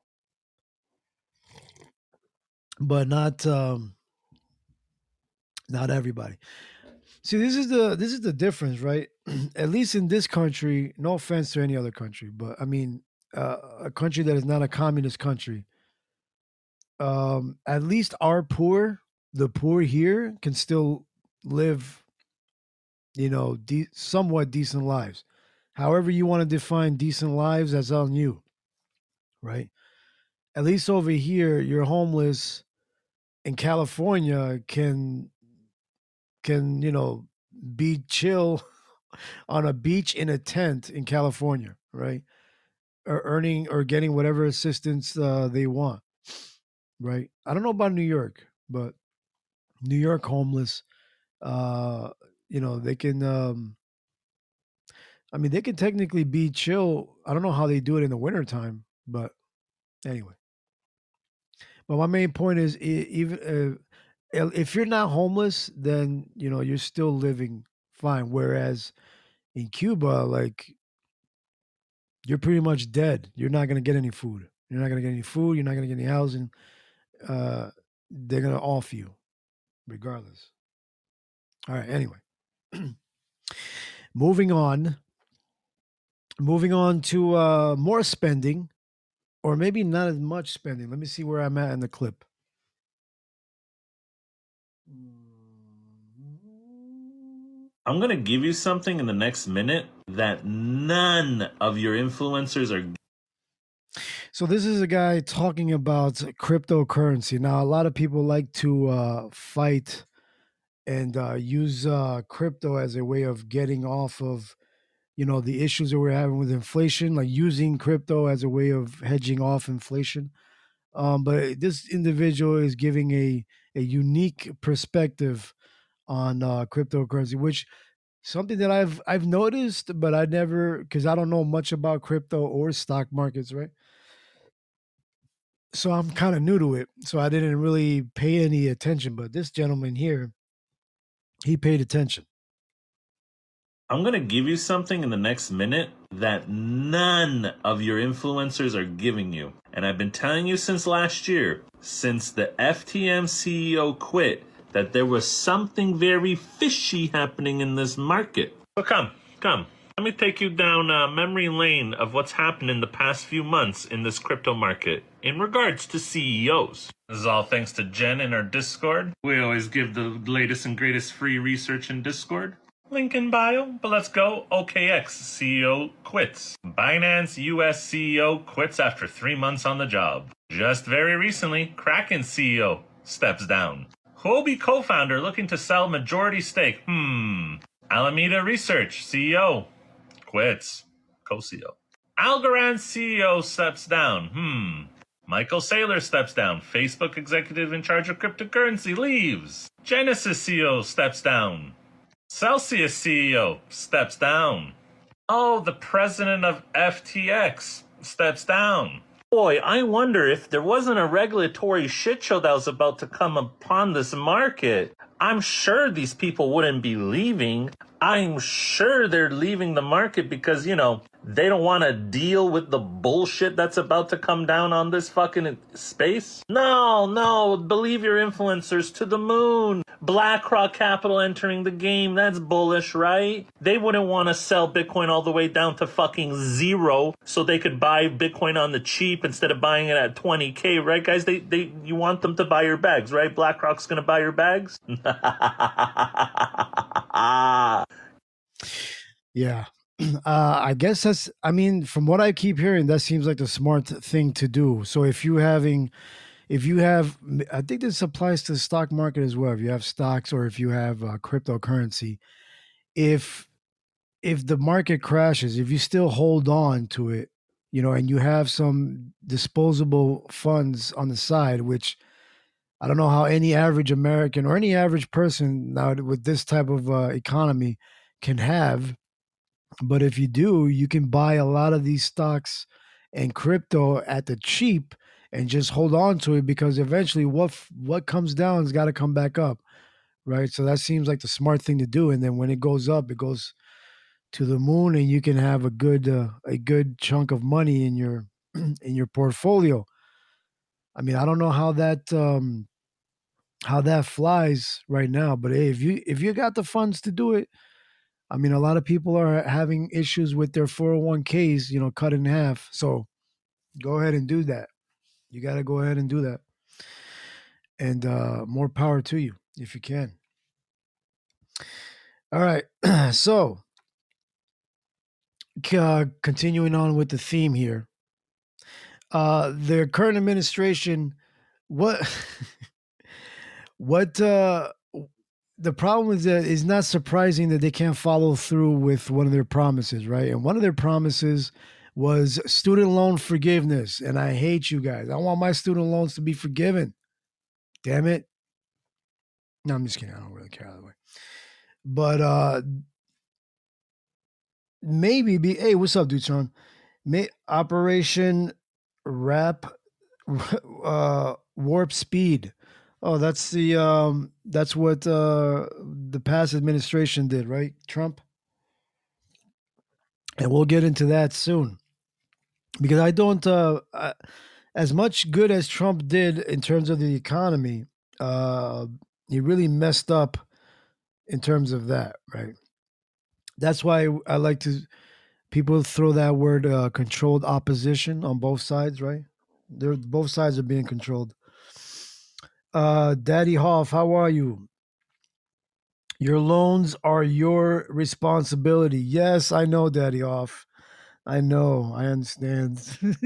but not um, not everybody. See, this is the this is the difference, right? At least in this country, no offense to any other country, but I mean, uh, a country that is not a communist country. Um, at least our poor, the poor here, can still live, you know, de- somewhat decent lives. However you want to define decent lives, that's on you, right? At least over here, you're homeless in California can can you know be chill on a beach in a tent in California, right? Or earning or getting whatever assistance uh, they want, right? I don't know about New York, but New York homeless, uh, you know, they can. Um, I mean, they can technically be chill. I don't know how they do it in the wintertime, but anyway. But my main point is, e- even uh, el- if you're not homeless, then you know you're still living fine. Whereas in Cuba, like you're pretty much dead. You're not gonna get any food. You're not gonna get any food. You're not gonna get any housing. Uh, they're gonna off you, regardless. All right. Anyway, moving on. Moving on to uh, more spending, or maybe not as much spending. Let me see where I'm at in the clip. I'm going to give you something in the next minute that none of your influencers are. So this is a guy talking about cryptocurrency. Now, a lot of people like to uh, fight and uh, use uh, crypto as a way of getting off of you know, the issues that we're having with inflation, like using crypto as a way of hedging off inflation. Um, but this individual is giving a a unique perspective on uh, cryptocurrency, which something that I've I've noticed, but I never, because I don't know much about crypto or stock markets, right? So I'm kind of new to it, so I didn't really pay any attention. But this gentleman here, he paid attention. I'm going to give you something in the next minute that none of your influencers are giving you. And I've been telling you since last year, since the F T M C E O quit, that there was something very fishy happening in this market. So come, come. Let me take you down uh, memory lane of what's happened in the past few months in this crypto market in regards to C E Os. This is all thanks to Jen in our Discord. We always give the latest and greatest free research in Discord. Link in bio, but let's go. O K X C E O quits. Binance U S C E O quits after three months on the job. Just very recently, Kraken C E O steps down. Huobi co-founder looking to sell majority stake. Hmm. Alameda Research C E O quits. Co-C E O. Algorand C E O steps down. Hmm. Michael Saylor steps down. Facebook executive in charge of cryptocurrency leaves. Genesis C E O steps down. Celsius C E O steps down. Oh, the president of F T X steps down. Boy, I wonder if there wasn't a regulatory shit show that was about to come upon this market. I'm sure these people wouldn't be leaving. I'm sure they're leaving the market because, you know, they don't want to deal with the bullshit that's about to come down on this fucking space. No, no, believe your influencers to the moon. BlackRock Capital entering the game. That's bullish, right? They wouldn't want to sell Bitcoin all the way down to fucking zero so they could buy Bitcoin on the cheap instead of buying it at twenty K, right, guys? They, they, you want them to buy your bags, right? BlackRock's going to buy your bags? Yeah. Uh, I guess that's, I mean, from what I keep hearing, that seems like the smart thing to do. So if you having, if you have, I think this applies to the stock market as well. If you have stocks or if you have uh, cryptocurrency, if, if the market crashes, if you still hold on to it, you know, and you have some disposable funds on the side, which I don't know how any average American or any average person now with this type of uh, economy can have. But if you do, you can buy a lot of these stocks and crypto at the cheap and just hold on to it because eventually what what comes down has got to come back up, right? So that seems like the smart thing to do. And then when it goes up, it goes to the moon, and you can have a good uh, a good chunk of money in your in your portfolio. I mean, I don't know how that um, how that flies right now, but hey, if you if you got the funds to do it. I mean, a lot of people are having issues with their four oh one k's, you know, cut in half. So go ahead and do that. You got to go ahead and do that. And uh, more power to you if you can. All right. So uh, continuing on with the theme here. Uh, the current administration, what, what, uh, the problem is that it's not surprising that they can't follow through with one of their promises, right? And one of their promises was student loan forgiveness. And I hate you guys. I want my student loans to be forgiven. Damn it. No, I'm just kidding. I don't really care either way. But uh maybe be hey, what's up, Dutron? May Operation Rap uh Warp Speed. Oh, that's the um, that's what uh, the past administration did, right? Trump, and we'll get into that soon, because I don't. Uh, I, as much good as Trump did in terms of the economy, uh, he really messed up in terms of that, right? That's why I like to people throw that word uh, "controlled opposition" on both sides, right? They're both sides are being controlled. Uh, Daddy Hoff, how are you? Your loans are your responsibility. Yes, I know, Daddy Hoff. I know. I understand.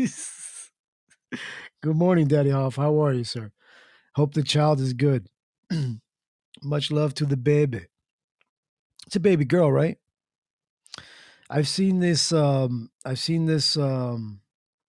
Good morning, Daddy Hoff. How are you, sir? Hope the child is good. Much love to the baby. It's a baby girl, right? I've seen this. Um, I've seen this. Um,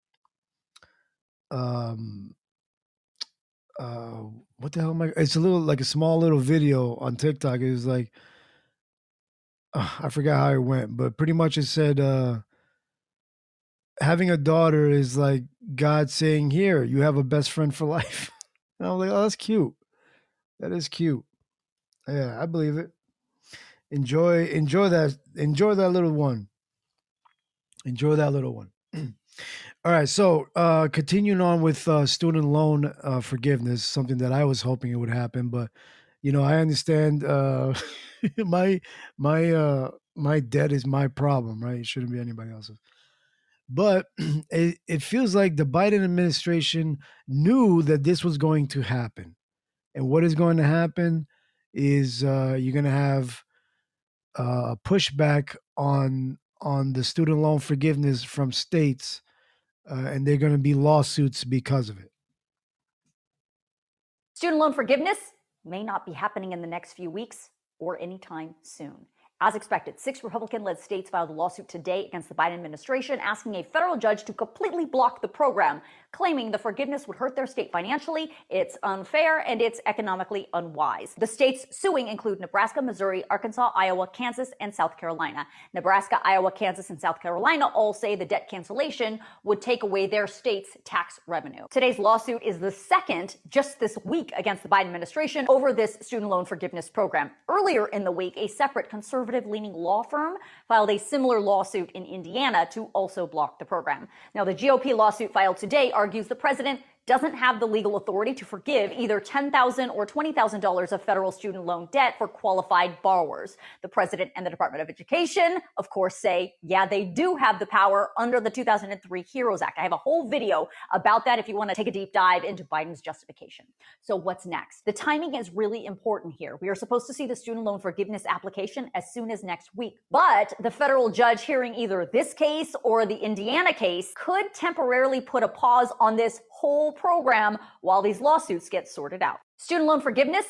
um, uh, what the hell am I? It's a little like a small little video on TikTok. It was like, uh, I forgot how it went, but pretty much it said, uh, having a daughter is like God saying, "Here, you have a best friend for life." And I was like, "Oh, that's cute. That is cute." Yeah, I believe it. Enjoy, enjoy that, enjoy that little one. Enjoy that little one. All right, so uh, continuing on with uh, student loan uh, forgiveness, something that I was hoping it would happen, but you know, I understand uh, my my uh, my debt is my problem, right? It shouldn't be anybody else's. But it, it feels like the Biden administration knew that this was going to happen, and what is going to happen is uh, you're going to have uh, pushback on on the student loan forgiveness from states, uh, and they're going to be lawsuits because of it. Student loan forgiveness may not be happening in the next few weeks or anytime soon. As expected, six Republican-led states filed a lawsuit today against the Biden administration, asking a federal judge to completely block the program, claiming the forgiveness would hurt their state financially, it's unfair, and it's economically unwise. The states suing include Nebraska, Missouri, Arkansas, Iowa, Kansas, and South Carolina. Nebraska, Iowa, Kansas, and South Carolina all say the debt cancellation would take away their state's tax revenue. Today's lawsuit is the second just this week against the Biden administration over this student loan forgiveness program. Earlier in the week, a separate conservative-leaning law firm filed a similar lawsuit in Indiana to also block the program. Now, the G O P lawsuit filed today argues the president doesn't have the legal authority to forgive either ten thousand dollars or twenty thousand dollars of federal student loan debt for qualified borrowers. The president and the Department of Education, of course, say, yeah, they do have the power under the two thousand three HEROES Act. I have a whole video about that if you want to take a deep dive into Biden's justification. So what's next? The timing is really important here. We are supposed to see the student loan forgiveness application as soon as next week. But the federal judge hearing either this case or the Indiana case could temporarily put a pause on this whole program while these lawsuits get sorted out. Student loan forgiveness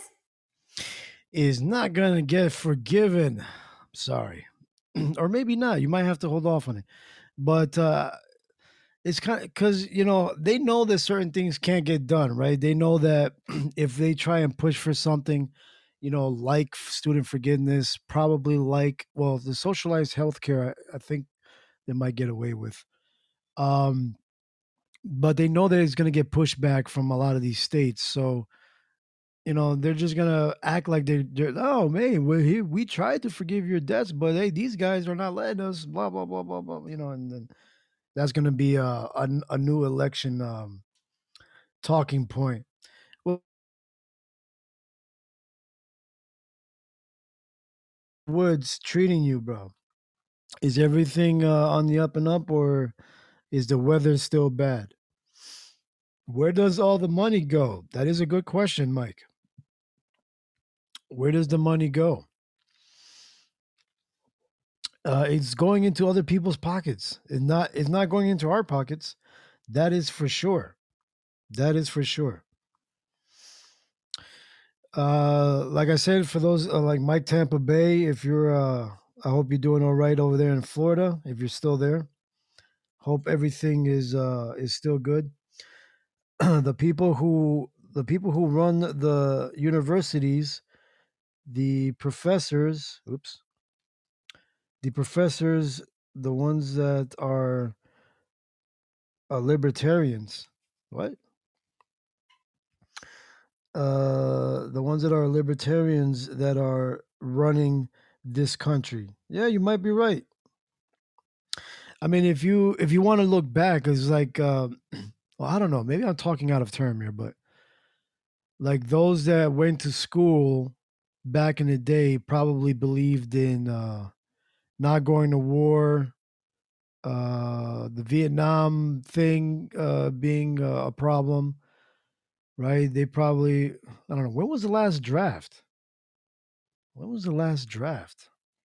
is not going to get forgiven. Sorry. Or maybe not. You might have to hold off on it. But uh, it's kind of because, you know, they know that certain things can't get done, right? They know that if they try and push for something, you know, like student forgiveness, probably like, well, the socialized healthcare, I, I think they might get away with. Um, but they know that it's going to get pushed back from a lot of these states. So, you know, they're just going to act like they're, they're oh, man, we here, we tried to forgive your debts, but hey, these guys are not letting us, blah, blah, blah, blah, blah, you know, and then that's going to be a, a, a new election um, talking point. Well, Woods treating you, bro? Is everything uh, on the up and up, or is the weather still bad? Where does all the money go? That is a good question, Mike. Where does the money go? Uh, it's going into other people's pockets. It's not. It's not going into our pockets. That is for sure. That is for sure. Uh, like I said, for those uh, like Mike Tampa Bay, if you're, uh, I hope you're doing all right over there in Florida. If you're still there, hope everything is uh, is still good. the people who the people who run the universities, the professors, oops, the professors, the ones that are uh, libertarians, what? Uh, the ones that are libertarians that are running this country. Yeah, you might be right. I mean, if you if you want to look back, it's like, uh, well, I don't know. Maybe I'm talking out of term here, but like those that went to school back in the day probably believed in uh, not going to war, uh, the Vietnam thing uh, being uh, a problem, right? They probably, I don't know, when was the last draft? When was the last draft?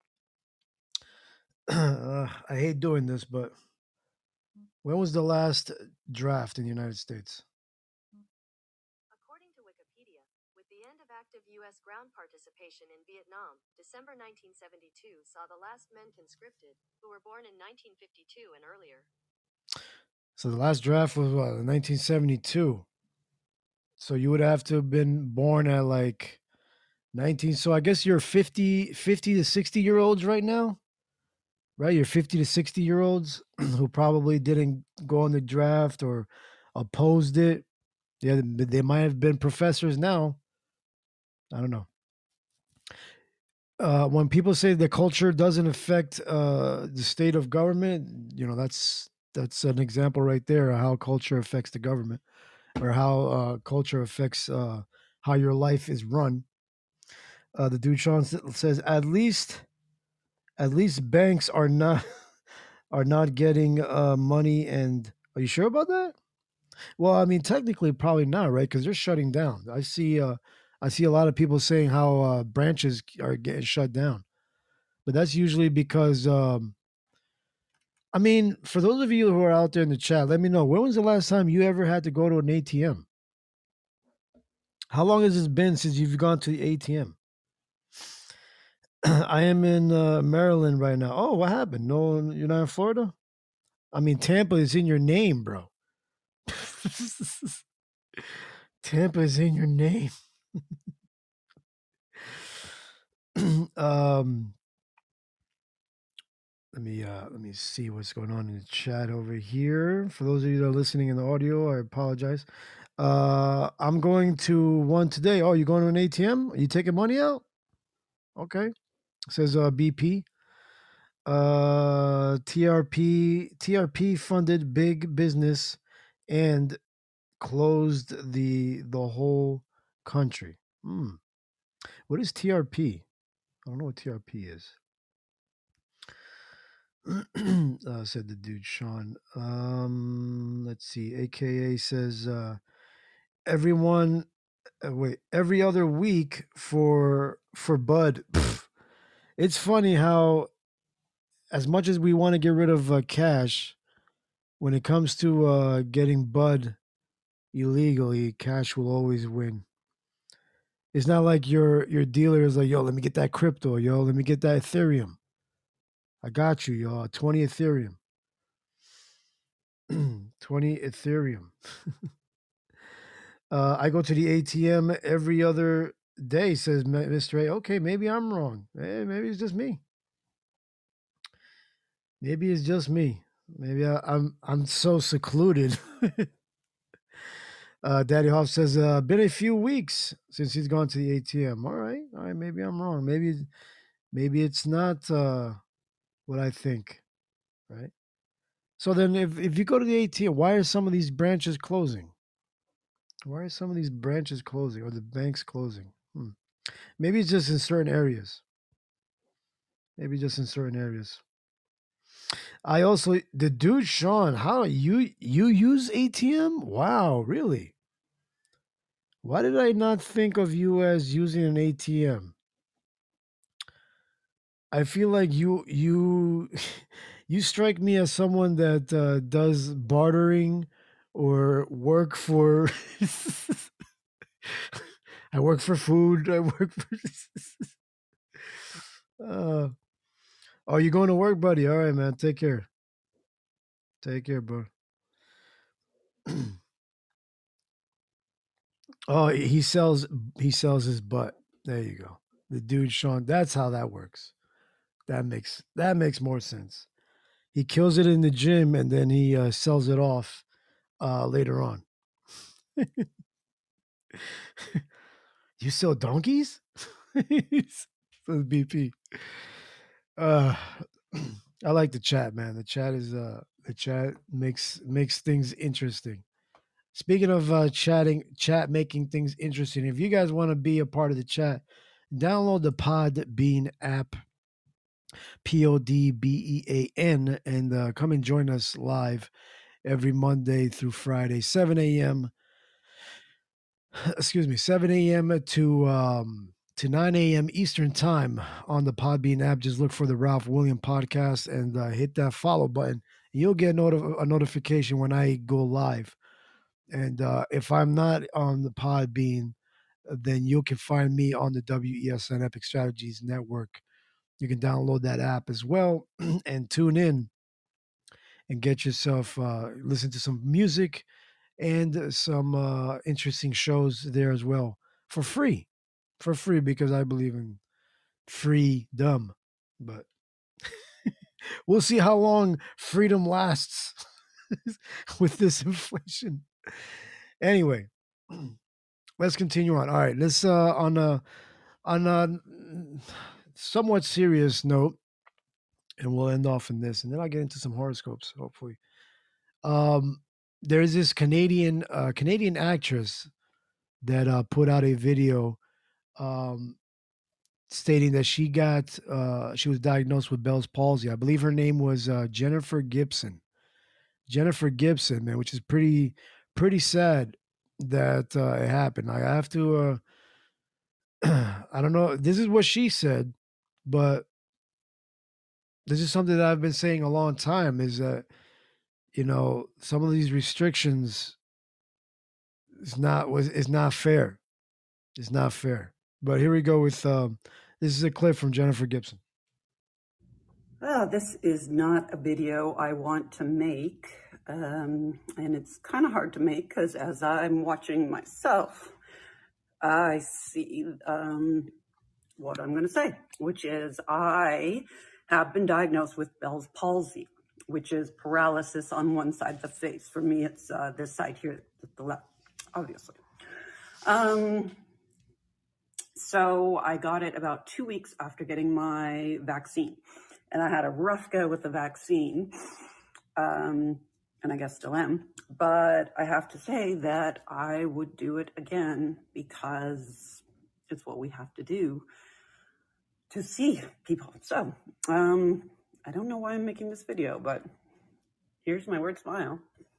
uh, I hate doing this, but when was the last draft in the United States? active U S ground participation in Vietnam, December nineteen seventy-two saw the last men conscripted, who were born in nineteen fifty-two and earlier. So the last draft was what, nineteen seventy-two. So you would have to have been born at like nineteen. So I guess you're fifty, fifty to sixty year olds right now, right? You're fifty to sixty year olds who probably didn't go on the draft or opposed it. Yeah, they might have been professors now. I don't know. Uh, when people say the culture doesn't affect uh, the state of government, you know, that's that's an example right there of how culture affects the government, or how uh, culture affects uh, how your life is run. Uh, the dude Sean says, at least, at least banks are not are not getting uh, money. And are you sure about that? Well, I mean, technically, probably not, right? Because they're shutting down. I see, uh, I see a lot of people saying how uh, branches are getting shut down, but that's usually because, um, I mean, for those of you who are out there in the chat, let me know, when was the last time you ever had to go to an A T M? How long has it been since you've gone to the A T M? I am in uh, Maryland right now. Oh, what happened? No, you're not in Florida? I mean, Tampa is in your name, bro. Tampa is in your name. um, let me uh, let me see what's going on in the chat over here. For those of you that are listening in the audio, I apologize. Uh, I'm going to one today. Oh, you going to an A T M? Are you taking money out? Okay. It says uh, B P. Uh, T R P T R P funded big business and closed the the whole country. Hmm. What is T R P? I don't know what T R P is. uh, said the dude Sean. Um, let's see. A K A says uh, everyone. Uh, wait, every other week for for Bud. Pfft. It's funny how, as much as we want to get rid of uh, cash, when it comes to uh, getting Bud illegally, cash will always win. It's not like your your dealer is like, yo, let me get that crypto, yo, let me get that Ethereum. I got you, yo, twenty Ethereum. twenty Ethereum. uh, I go to the A T M every other day, says Mister A. Okay, maybe I'm wrong. Hey, maybe it's just me. Maybe it's just me. Maybe I, I'm I'm so secluded. uh, Daddy Hoff says, uh, been a few weeks since he's gone to the A T M. All right, all right. Maybe I'm wrong. Maybe maybe it's not uh, what I think. Right. So then, if if you go to the A T M, why are some of these branches closing? Why are some of these branches closing, or the banks closing? Hmm. Maybe it's just in certain areas. Maybe just in certain areas. I also, the dude Sean, how you you use A T M? Wow, really? Why did I not think of you as using an A T M? I feel like you you you strike me as someone that uh, does bartering or work for. I work for food. I work for. uh, oh, you going to work, buddy? All right, man. Take care. Take care, bro. Oh, he sells he sells his butt. There you go. The dude Sean. That's how that works. That makes that makes more sense. He kills it in the gym and then he uh, sells it off uh, later on. You sell donkeys? Says B P. Uh, I like the chat, man. The chat is uh, the chat makes makes things interesting. Speaking of uh, chatting, chat making things interesting. If you guys want to be a part of the chat, download the Podbean app, P O D B E A N, and uh, come and join us live every Monday through Friday, seven a.m. Excuse me, seven a.m. to um, to nine a.m. Eastern time on the Podbean app. Just look for the Ralph William podcast and uh, hit that follow button. You'll get noti- a notification when I go live. And uh, if I'm not on the Podbean, then you can find me on the W E S N Epic Strategies Network. You can download that app as well and tune in and get yourself uh, listen to some music and some uh, interesting shows there as well for free, for free because I believe in freedom. But we'll see how long freedom lasts with this inflation. Anyway, let's continue on. All right, let's uh, on a on a somewhat serious note, and we'll end off in this, and then I'll get into some horoscopes, hopefully. Um, there's this Canadian uh, Canadian actress that uh, put out a video um, stating that she got uh, she was diagnosed with Bell's palsy. I believe her name was uh, Jennifer Gibson. Jennifer Gibson, man, which is pretty pretty sad that uh, it happened. I have to. Uh, I don't know. This is what she said, but this is something that I've been saying a long time. Is that you know some of these restrictions is not was is not fair. It's not fair. But here we go with um, this is a clip from Jennifer Gibson. Well, this is not a video I want to make, um, and it's kind of hard to make because as I'm watching myself, I see um, what I'm going to say, which is I have been diagnosed with Bell's palsy, which is paralysis on one side of the face. For me, it's uh, this side here, the left, obviously. Um, so I got it about two weeks after getting my vaccine. And I had a rough go with the vaccine, um, and I guess still am. But I have to say that I would do it again because it's what we have to do to see people. So um, I don't know why I'm making this video, but here's my word smile.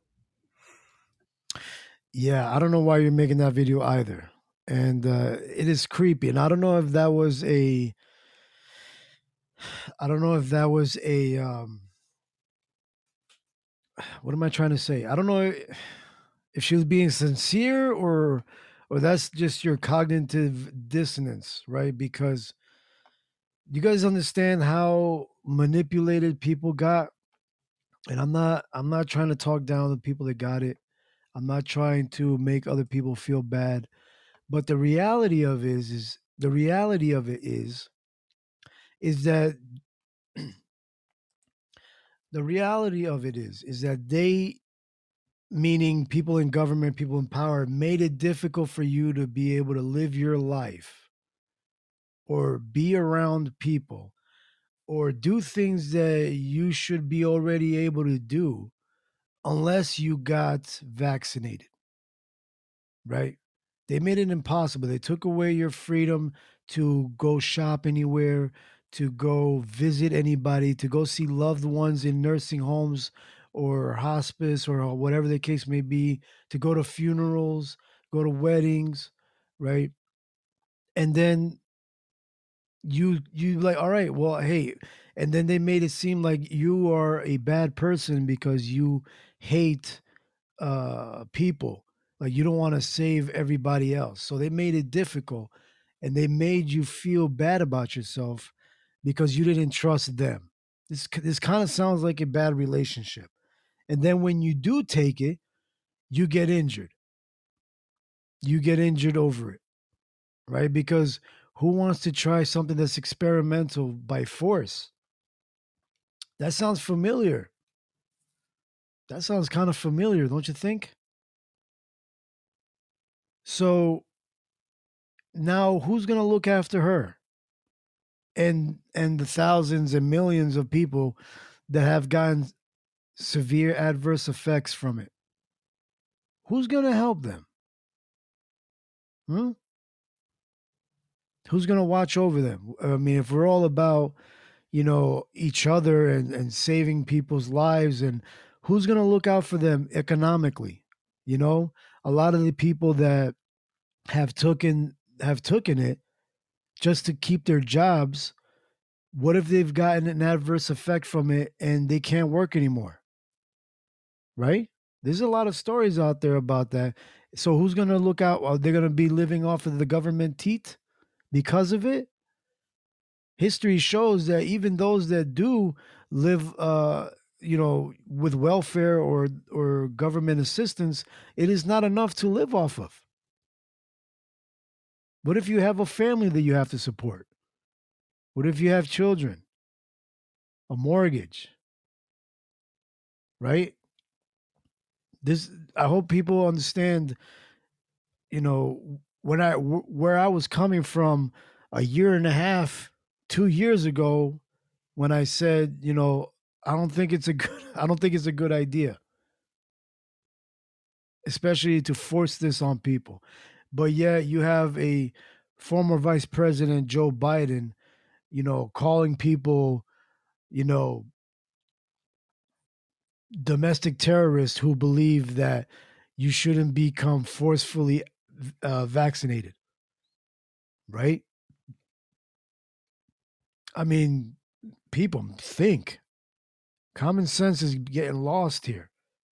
Yeah, I don't know why you're making that video either. And uh, it is creepy. And I don't know if that was a... I don't know if that was a um what am I trying to say? I don't know if she was being sincere or or that's just your cognitive dissonance, right? Because you guys understand how manipulated people got. And I'm not I'm not trying to talk down the people that got it. I'm not trying to make other people feel bad. But the reality of it is is the reality of it is is that the reality of it is is that they, meaning people in government, people in power, made it difficult for you to be able to live your life or be around people or do things that you should be already able to do unless you got vaccinated, right? They made it impossible. They took away your freedom to go shop anywhere, to go visit anybody, to go see loved ones in nursing homes or hospice or whatever the case may be, to go to funerals, go to weddings, right? And then you you like, all right, well, hey, and then they made it seem like you are a bad person because you hate uh people. Like you don't want to save everybody else. So they made it difficult and they made you feel bad about yourself because you didn't trust them. This this kind of sounds like a bad relationship. And then when you do take it, you get injured. You get injured over it, right? Because who wants to try something that's experimental by force? That sounds familiar. That sounds kind of familiar, don't you think? So now who's going to look after her? And and the thousands and millions of people that have gotten severe adverse effects from it. Who's going to help them? Hmm? Who's going to watch over them? I mean, if we're all about, you know, each other and, and saving people's lives, and who's going to look out for them economically? You know, a lot of the people that have taken have taken it just to keep their jobs, what if they've gotten an adverse effect from it and they can't work anymore? Right? There's a lot of stories out there about that. So who's going to look out? Are they going to be living off of the government teat because of it? History shows that even those that do live, uh, you know, with welfare or or government assistance, it is not enough to live off of. What if you have a family that you have to support? What if you have children? A mortgage? Right? This, I hope people understand, you know, when I where I was coming from a year and a half, two years ago, when I said, you know, I don't think it's a good I don't think it's a good idea. Especially to force this on people. But yet you have a former Vice President Joe Biden, you know, calling people, you know, domestic terrorists who believe that you shouldn't become forcefully uh, vaccinated. Right? I mean, people think. Common sense is getting lost here.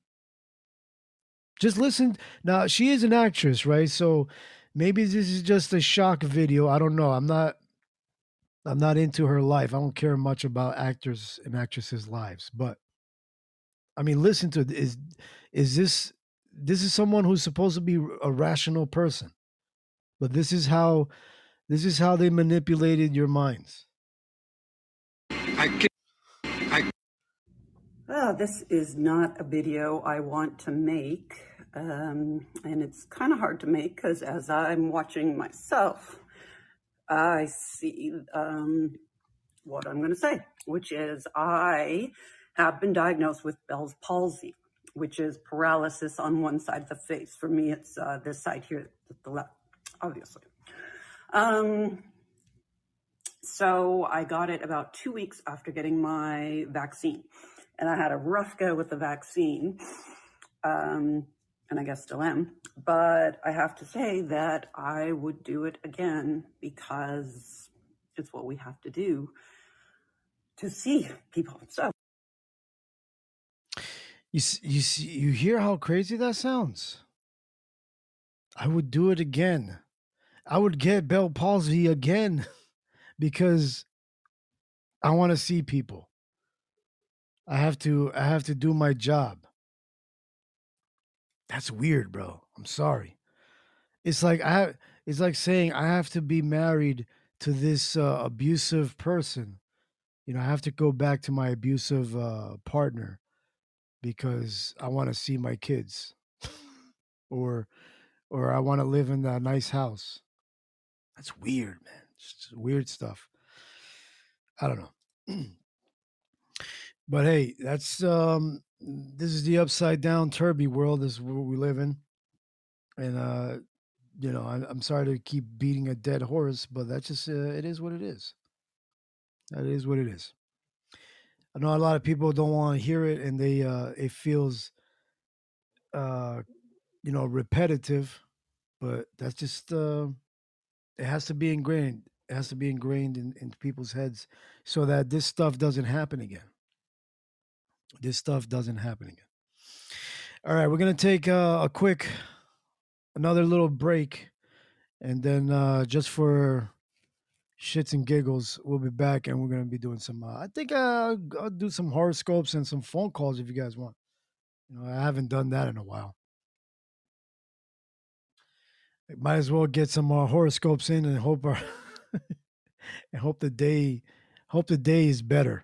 Just listen. Now, she is an actress, right? So maybe this is just a shock video. I don't know. I'm not I'm not into her life. I don't care much about actors and actresses' lives, but I mean, listen to it. Is is this this is someone who's supposed to be a rational person. But this is how this is how they manipulated your minds. I can, I... Oh, this is not a video I want to make. Um, and it's kind of hard to make because as I'm watching myself, I see um, what I'm going to say, which is I have been diagnosed with Bell's palsy, which is paralysis on one side of the face. For me, it's uh, this side here, the left, obviously. Um, so I got it about two weeks after getting my vaccine. And I had a rough go with the vaccine. Um, and I guess still am. But I have to say that I would do it again because it's what we have to do to see people. So you you see, you hear how crazy that sounds? I would do it again. I would get Bell palsy again because I want to see people. I have to I have to do my job. That's weird, bro. I'm sorry. It's like I have, it's like saying I have to be married to this uh, abusive person. You know, I have to go back to my abusive uh, partner because I want to see my kids, or or I want to live in that nice house. That's weird, man. It's just weird stuff. I don't know. But hey, that's um this is the upside down turby world. This is what we live in. And uh you know, I, I'm sorry to keep beating a dead horse, but that's just uh, it is what it is. That is what it is. I know a lot of people don't want to hear it, and they uh it feels uh you know repetitive, but that's just uh it has to be ingrained. It has to be ingrained in, into people's heads so that this stuff doesn't happen again. This stuff doesn't happen again. All right, we're gonna take uh, a quick, another little break, and then uh, just for shits and giggles, we'll be back, and we're gonna be doing some. Uh, I think uh, I'll do some horoscopes and some phone calls if you guys want. You know, I haven't done that in a while. Might as well get some uh, horoscopes in and hope our and hope the day, hope the day is better.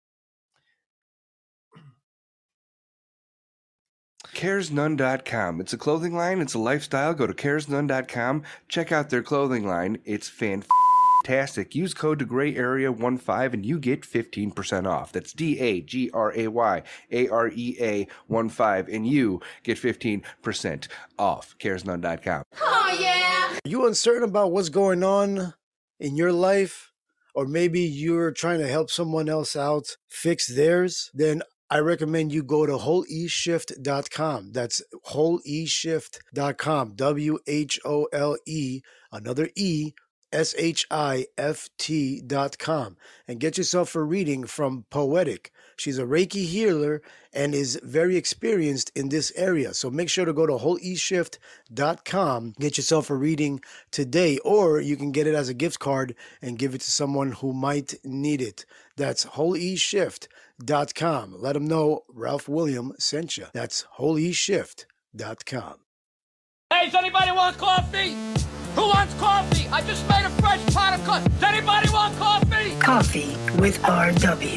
cares none dot com. It's a clothing line. It's a lifestyle. Go to cares none dot com. Check out their clothing line. It's fantastic. Use code to gray area fifteen and you get fifteen percent off. That's D A G R A Y A R E A fifteen and you get fifteen percent off. cares none dot com. Oh, yeah. Are you uncertain about what's going on in your life? Or maybe you're trying to help someone else out fix theirs? Then I recommend you go to whole e shift dot com. That's whole e shift dot com. W H O L E, another E, S H I F T dot com, and get yourself a reading from Poetic. She's a Reiki healer and is very experienced in this area. So make sure to go to whole e shift dot com, get yourself a reading today, or you can get it as a gift card and give it to someone who might need it. That's whole e shift dot com. Let them know Ralph William sent you. That's whole e shift dot com. Hey, does anybody want coffee? Who wants coffee? I just made a fresh pot of coffee. Does anybody want coffee? Coffee with R W.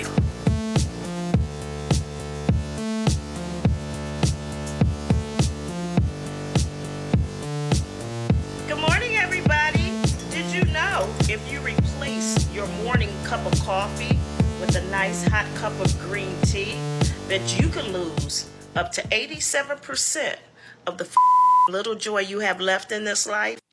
Good morning, everybody. Did you know if you replace your morning cup of coffee with a nice hot cup of green tea, that you can lose up to eighty-seven percent of the f- little joy you have left in this life?